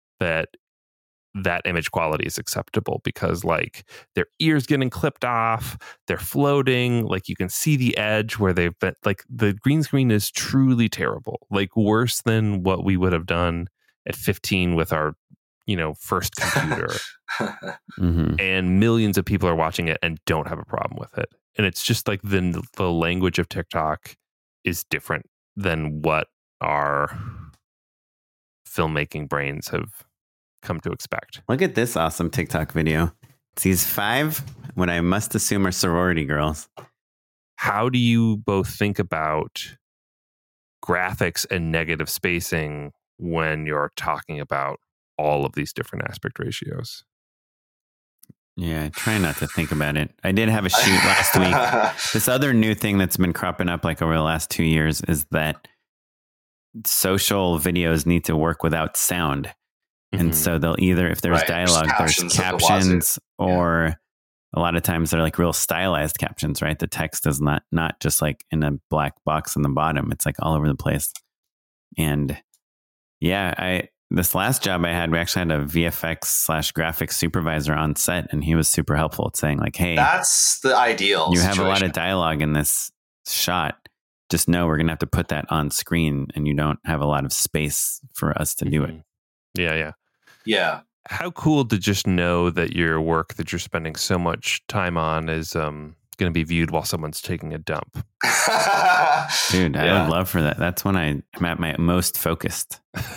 that image quality is acceptable because like their ears getting clipped off, they're floating, like you can see the edge where they've been, like the green screen is truly terrible, like worse than what we would have done at 15 with our, you know, first computer. And millions of people are watching it and don't have a problem with it. And it's just like the language of TikTok is different than what our filmmaking brains have come to expect. Look at this awesome TikTok video. It's these 5, what I must assume are sorority girls. How do you both think about graphics and negative spacing when you're talking about all of these different aspect ratios? Yeah, try not to think about it. I did have a shoot last week. This other new thing that's been cropping up like over the last 2 years is that social videos need to work without sound. And so they'll either, if there's dialogue, there's captions, or a lot of times they're like real stylized captions, right? The text is not just like in a black box on the bottom. It's like all over the place. And yeah, this last job I had, we actually had a VFX/graphics supervisor on set, and he was super helpful at saying like, hey, that's the ideal You situation. have a lot of dialogue in this shot. Just know we're going to have to put that on screen, and you don't have a lot of space for us to do it. Yeah. How cool to just know that your work that you're spending so much time on is going to be viewed while someone's taking a dump. Dude, I would love for that. That's when I'm at my most focused.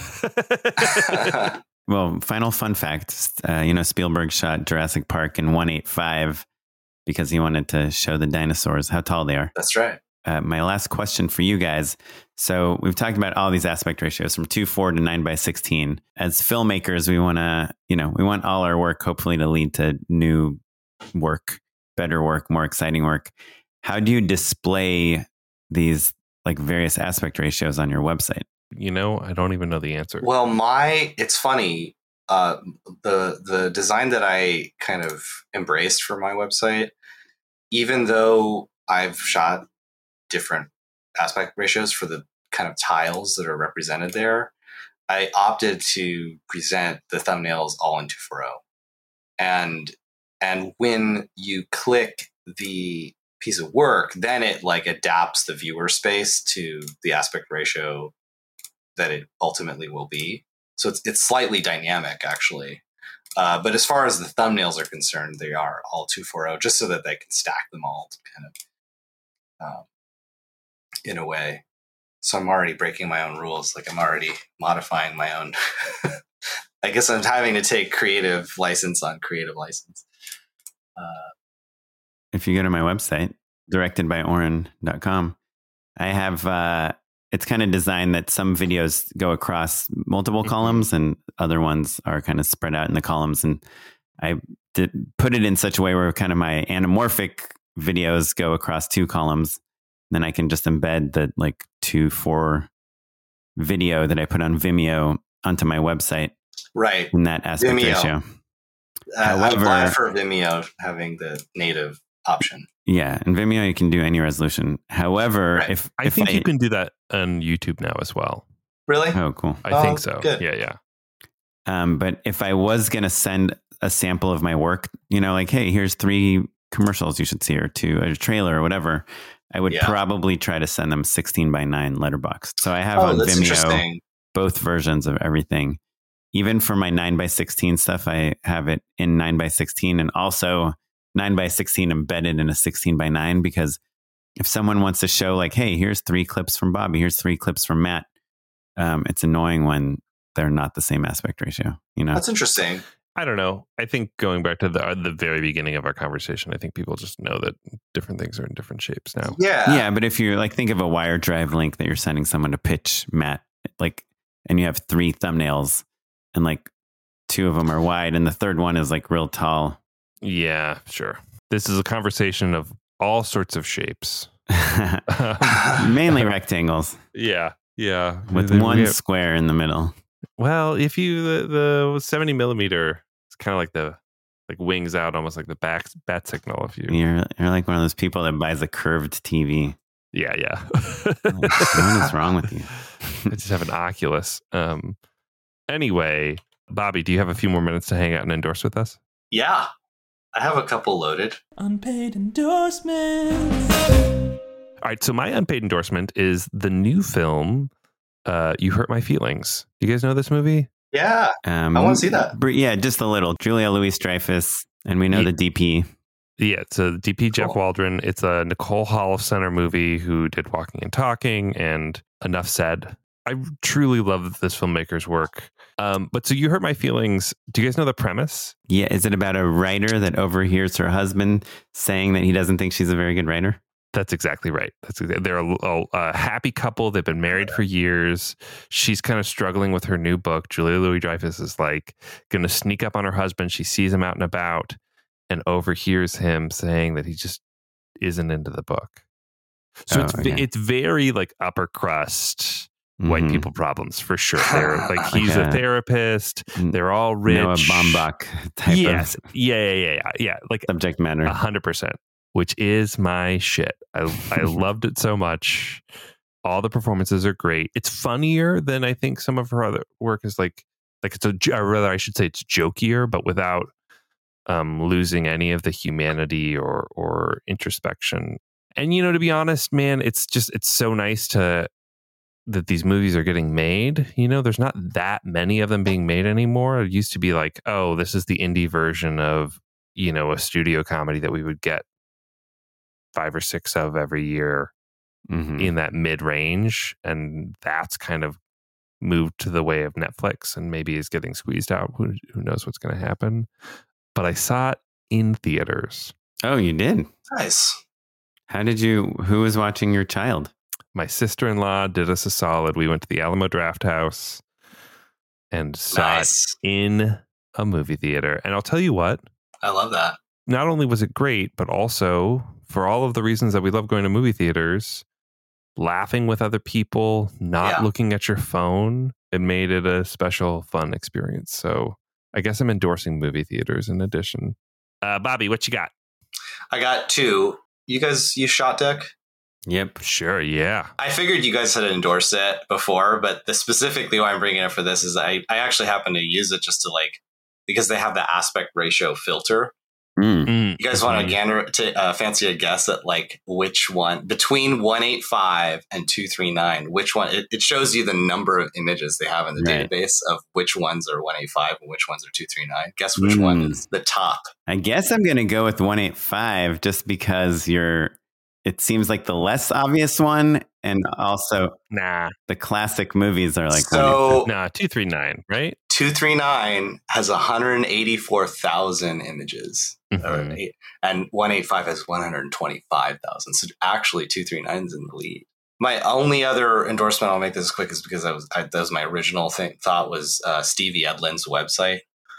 Well, final fun fact, Spielberg shot Jurassic Park in 1.85 because he wanted to show the dinosaurs how tall they are. That's right. My last question for you guys. So we've talked about all these aspect ratios from 2:4 to 9:16. As filmmakers, we want to, we want all our work hopefully to lead to new work, better work, more exciting work. How do you display these like various aspect ratios on your website? I don't even know the answer. Well, it's funny. The design that I kind of embraced for my website, even though I've shot different aspect ratios for the kind of tiles that are represented there, I opted to present the thumbnails all in 240. And when you click the piece of work, then it like adapts the viewer space to the aspect ratio that it ultimately will be. So it's slightly dynamic, actually. But as far as the thumbnails are concerned, they are all 240, just so that they can stack them all to kind of in a way. So I'm already breaking my own rules. Like I'm already modifying my own. I guess I'm having to take creative license on creative license. If you go to my website, directedbyoren.com, I have, it's kind of designed that some videos go across multiple columns and other ones are kind of spread out in the columns. And I put it in such a way where kind of my anamorphic videos go across 2 columns. Then I can just embed the like 2:4 video that I put on Vimeo onto my website. Right. In that aspect Vimeo. ratio. I'm glad for Vimeo having the native option. Yeah. In Vimeo, you can do any resolution. However, Right. I think you can do that on YouTube now as well. Really? Oh, cool. I think so. Good. Yeah. But if I was going to send a sample of my work, like, hey, here's 3 commercials you should see, or 2, a trailer or whatever, I would probably try to send them 16:9 letterboxed. So I have on Vimeo both versions of everything. Even for my 9:16 stuff, I have it in 9:16 and also 9:16 embedded in a 16:9, because if someone wants to show like, hey, here's 3 clips from Bobby, here's 3 clips from Matt, it's annoying when they're not the same aspect ratio. That's interesting. I don't know. I think going back to the very beginning of our conversation, I think people just know that different things are in different shapes now. Yeah. But if you're like, think of a wire drive link that you're sending someone to pitch Matt, like, and you have 3 thumbnails and like 2 of them are wide and the third one is like real tall. Yeah, sure. This is a conversation of all sorts of shapes. Mainly rectangles. Yeah. With one square in the middle. Well, if you, the 70 millimeter, it's kind of like the wings out, almost like the bat signal. If you're like one of those people that buys a curved TV. Yeah. What is wrong with you? I just have an Oculus. Anyway, Bobby, do you have a few more minutes to hang out and endorse with us? Yeah, I have a couple loaded. Unpaid endorsements. All right, so my unpaid endorsement is the new film, You Hurt My Feelings. Do you guys know this movie? Yeah, I want to see that. Yeah, just a little. Julia Louis-Dreyfus, and we know the DP. Yeah, it's a DP, Jeff Waldron. It's a Nicole Holofcener movie who did Walking and Talking and Enough Said. I truly love this filmmaker's work. But so You Hurt My Feelings. Do you guys know the premise? Yeah. Is it about a writer that overhears her husband saying that he doesn't think she's a very good writer? That's exactly right. They're a happy couple. They've been married for years. She's kind of struggling with her new book. Julia Louis-Dreyfus is like going to sneak up on her husband. She sees him out and about and overhears him saying that he just isn't into the book. So it's very like upper crust white people problems for sure. They're like, he's a therapist. They're all rich. Noah Baumbach type of yeah. Like subject matter. 100%, which is my shit. I loved it so much. All the performances are great. It's funnier than I think some of her other work is like it's or rather I should say it's jokier, but without losing any of the humanity or introspection. And, to be honest, man, it's so nice that these movies are getting made. There's not that many of them being made anymore. It used to be like, oh, this is the indie version of, a studio comedy that we would get 5 or 6 of every year in that mid-range. And that's kind of moved to the way of Netflix and maybe is getting squeezed out. Who knows what's going to happen? But I saw it in theaters. Oh, you did? Nice. Who was watching your child? My sister-in-law did us a solid. We went to the Alamo Drafthouse and saw it in a movie theater. And I'll tell you what. I love that. Not only was it great, but also for all of the reasons that we love going to movie theaters, laughing with other people, not looking at your phone, it made it a special, fun experience. So I guess I'm endorsing movie theaters in addition. Bobby, what you got? I got 2. You guys use Shot Deck? Yep. Sure, yeah. I figured you guys had endorsed it before, but specifically why I'm bringing it for this is I actually happen to use it just to because they have the aspect ratio filter. You guys want to fancy a guess at like which one between 185 and 239? Which one? It shows you the number of images they have in the database of which ones are 185 and which ones are 239. Guess which one is the top? I guess I'm going to go with 185 just because it seems like the less obvious one, and also the classic movies are like 239, right? 239 has 184,000 images, and 185 has 125,000. So actually, 239 is in the lead. My only other endorsement, I'll make this quick, is because that was my original thought was Stevie Edlin's website.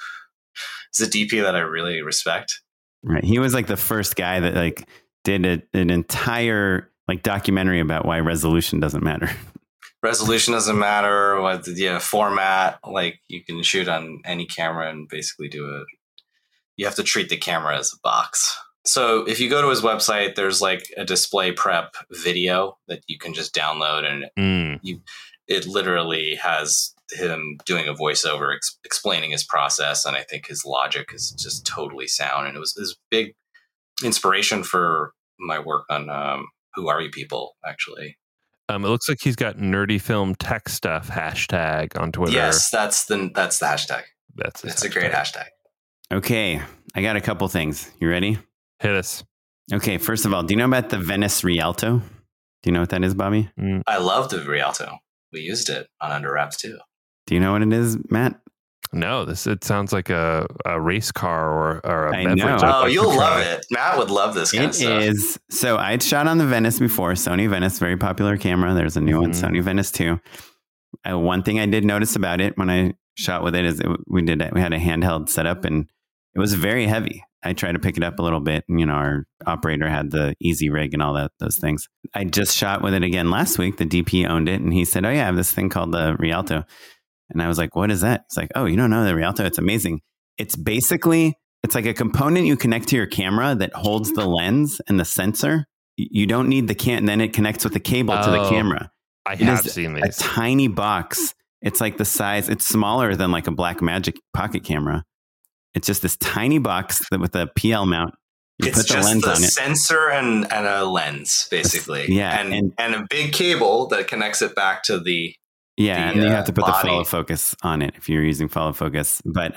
It's a DP that I really respect. Right, he was like the first guy that like did an entire like documentary about why resolution doesn't matter. Resolution doesn't matter. What the format, like you can shoot on any camera and basically do it. You have to treat the camera as a box. So if you go to his website, there's like a display prep video that you can just download, and it literally has him doing a voiceover explaining his process, and I think his logic is just totally sound. And it was big inspiration for my work on Who Are You People, actually. It looks like he's got nerdy film tech stuff hashtag on Twitter. Yes, that's the hashtag. It's a great hashtag. Okay, I got a couple things. You ready? Hit us. Okay, first of all, do you know about the Venice Rialto? Do you know what that is, Bobby? I love the Rialto. We used it on Under Wraps too. Do you know what it is, Matt? No, it sounds like a race car or a beverage. Oh, you'll love it. Matt would love this kind of stuff. It is. So I'd shot on the Venice before, Sony Venice, very popular camera. There's a new one, Sony Venice 2. One thing I did notice about it when I shot with it is we had a handheld setup, and it was very heavy. I tried to pick it up a little bit, and our operator had the Easy Rig and all those things. I just shot with it again last week. The DP owned it, and he said, "Oh yeah, I have this thing called the Rialto." And I was like, "What is that?" He's like, "Oh, you don't know the Rialto? It's amazing. It's like a component you connect to your camera that holds the lens and the sensor. You don't need then it connects with the cable to the camera. I have seen these. A tiny box. It's like the size. It's smaller than like a Blackmagic pocket camera. It's just this tiny box with a PL mount. You put the lens on it. Sensor and a lens, basically. Yeah, and a big cable that connects it back to the." Yeah, and you have to put the follow focus on it if you're using follow focus. But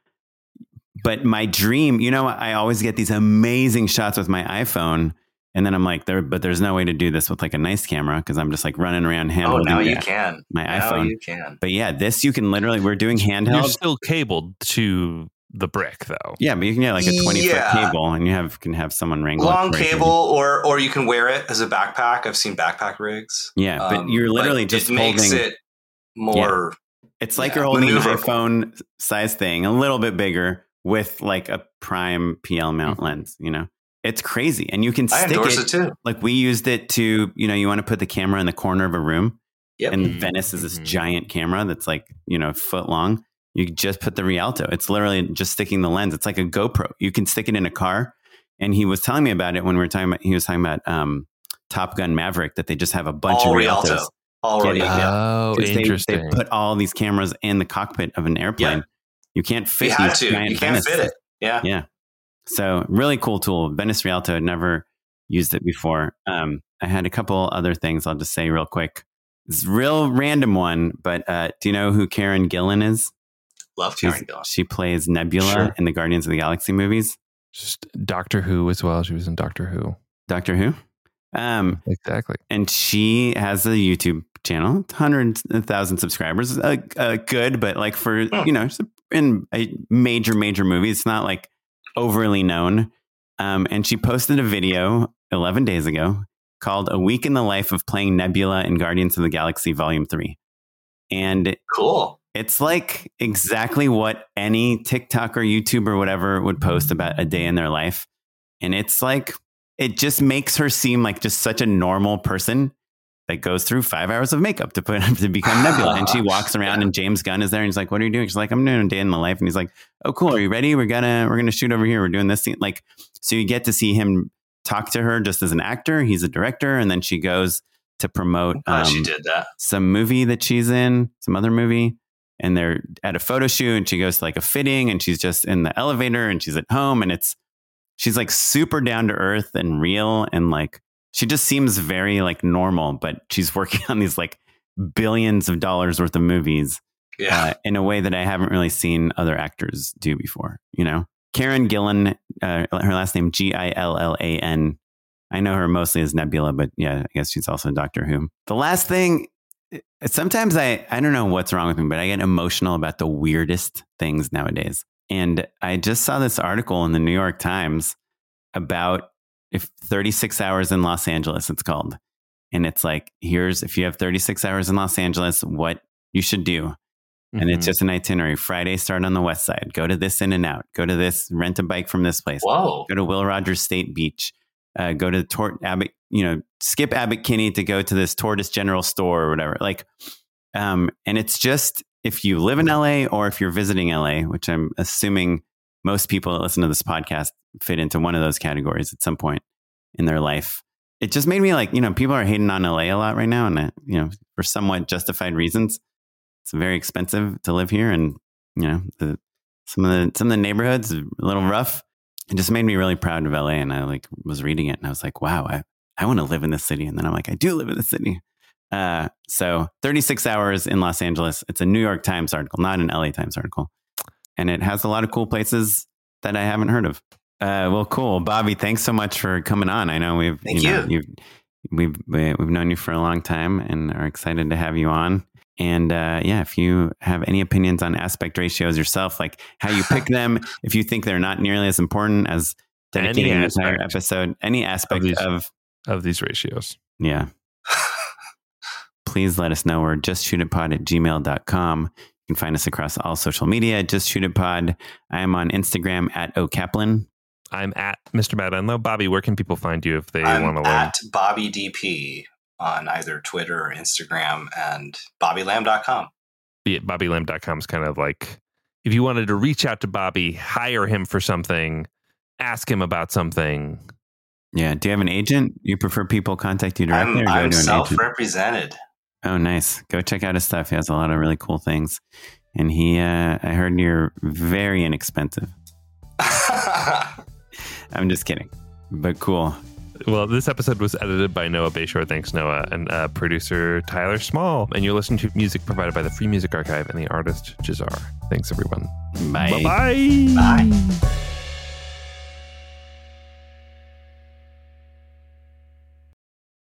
my dream, I always get these amazing shots with my iPhone, and then I'm like, there's no way to do this with like a nice camera because I'm just like running around handholding. Oh, now you can. My iPhone. You can. But yeah, this you can literally. We're doing handheld. You're still cabled to the brick, though. Yeah, but you can get like a 20-foot cable, and you can have someone wrangle long cable, or you can wear it as a backpack. I've seen backpack rigs. Yeah, but you're literally just makes holding it more. Yeah. It's like you're holding an iPhone size thing, a little bit bigger with like a prime PL mount lens. It's crazy, and you can stick it too. Like we used it to, you want to put the camera in the corner of a room. Yep. And Venice is this giant camera that's like a foot long. You just put the Rialto. It's literally just sticking the lens. It's like a GoPro. You can stick it in a car. And he was telling me about it when we were talking about. He was talking about Top Gun Maverick, that they just have a bunch of Rialtos. Already. Oh, interesting. They put all these cameras in the cockpit of an airplane. Yeah. You can't fit these giant You can't fit it. Yeah. Yeah. So really cool tool. Venice Rialto. I'd never used it before. I had a couple other things I'll just say real quick. It's a real random one, but do you know who Karen Gillan is? Love Karen Gillan. She plays Nebula in the Guardians of the Galaxy movies. Just Doctor Who as well. She was in Doctor Who. Doctor Who? Exactly. And she has a YouTube channel, 100,000 subscribers. Good, but like for, in a major movie, it's not like overly known. And she posted a video 11 days ago called A Week in the Life of Playing Nebula in Guardians of the Galaxy Volume 3. And cool. It's like exactly what any TikTok or YouTube or whatever would post about a day in their life. And it's like, it just makes her seem like just such a normal person that goes through 5 hours of makeup to become Nebula. And she walks around and James Gunn is there and he's like, "What are you doing?" She's like, "I'm doing a day in my life." And he's like, "Oh, cool. Are you ready? We're gonna shoot over here. We're doing this scene." Like, so you get to see him talk to her just as an actor. He's a director. And then she goes to promote she did that. Some movie that she's in, some other movie. And they're at a photo shoot and she goes to like a fitting and she's just in the elevator and she's at home. And it's she's like super down to earth and real. And like, she just seems very like normal, but she's working on these like billions of dollars worth of movies in a way that I haven't really seen other actors do before. You know, Karen Gillan, her last name Gillan. I know her mostly as Nebula, but yeah, I guess she's also Doctor Who. The last thing, sometimes I don't know what's wrong with me, but I get emotional about the weirdest things nowadays. And I just saw this article in the New York Times about if 36 hours in Los Angeles, it's called. And it's like, here's, if you have 36 hours in Los Angeles, what you should do. And it's just an itinerary. Friday, start on the west side. Go to this In-N-Out. Go to this, rent a bike from this place. Whoa. Go to Will Rogers State Beach. Go to Abbott, skip Abbott Kinney to go to this Tortoise General Store or whatever. Like, and it's just, if you live in LA or if you're visiting LA, which I'm assuming most people that listen to this podcast fit into one of those categories at some point in their life. It just made me like, people are hating on LA a lot right now. And, for somewhat justified reasons. It's very expensive to live here, and some of the neighborhoods are a little rough. It just made me really proud of LA, and I like was reading it, and I was like, wow, I want to live in this city. And then I'm like, I do live in this city. So 36 hours in Los Angeles. It's a New York Times article, not an LA Times article, and it has a lot of cool places that I haven't heard of. Well, cool, Bobby. Thanks so much for coming on. I know we've known you for a long time, and are excited to have you on. And if you have any opinions on aspect ratios yourself, like how you pick them, if you think they're not nearly as important as dedicating an entire episode, any aspect of these ratios. Yeah. Please let us know. We're justshootitpod@gmail.com. You can find us across all social media. Just Shoot It Pod. I am on Instagram @OKaplan. I'm at Mr. Matt Unlow. Bobby, where can people find you if they want to learn? At BobbyDP. On either Twitter or Instagram, and BobbyLamb.com. BobbyLamb.com is kind of like, if you wanted to reach out to Bobby, hire him for something, ask him about something. Yeah. Do you have an agent? You prefer people contact you directly? I'm self-represented. Oh, nice. Go check out his stuff. He has a lot of really cool things. And I heard you're very inexpensive. I'm just kidding, but cool. Well, this episode was edited by Noah Bayshore. Thanks, Noah. And producer Tyler Small. And you're listening to music provided by the Free Music Archive and the artist Jazar. Thanks, everyone. Bye. Bye-bye. Bye.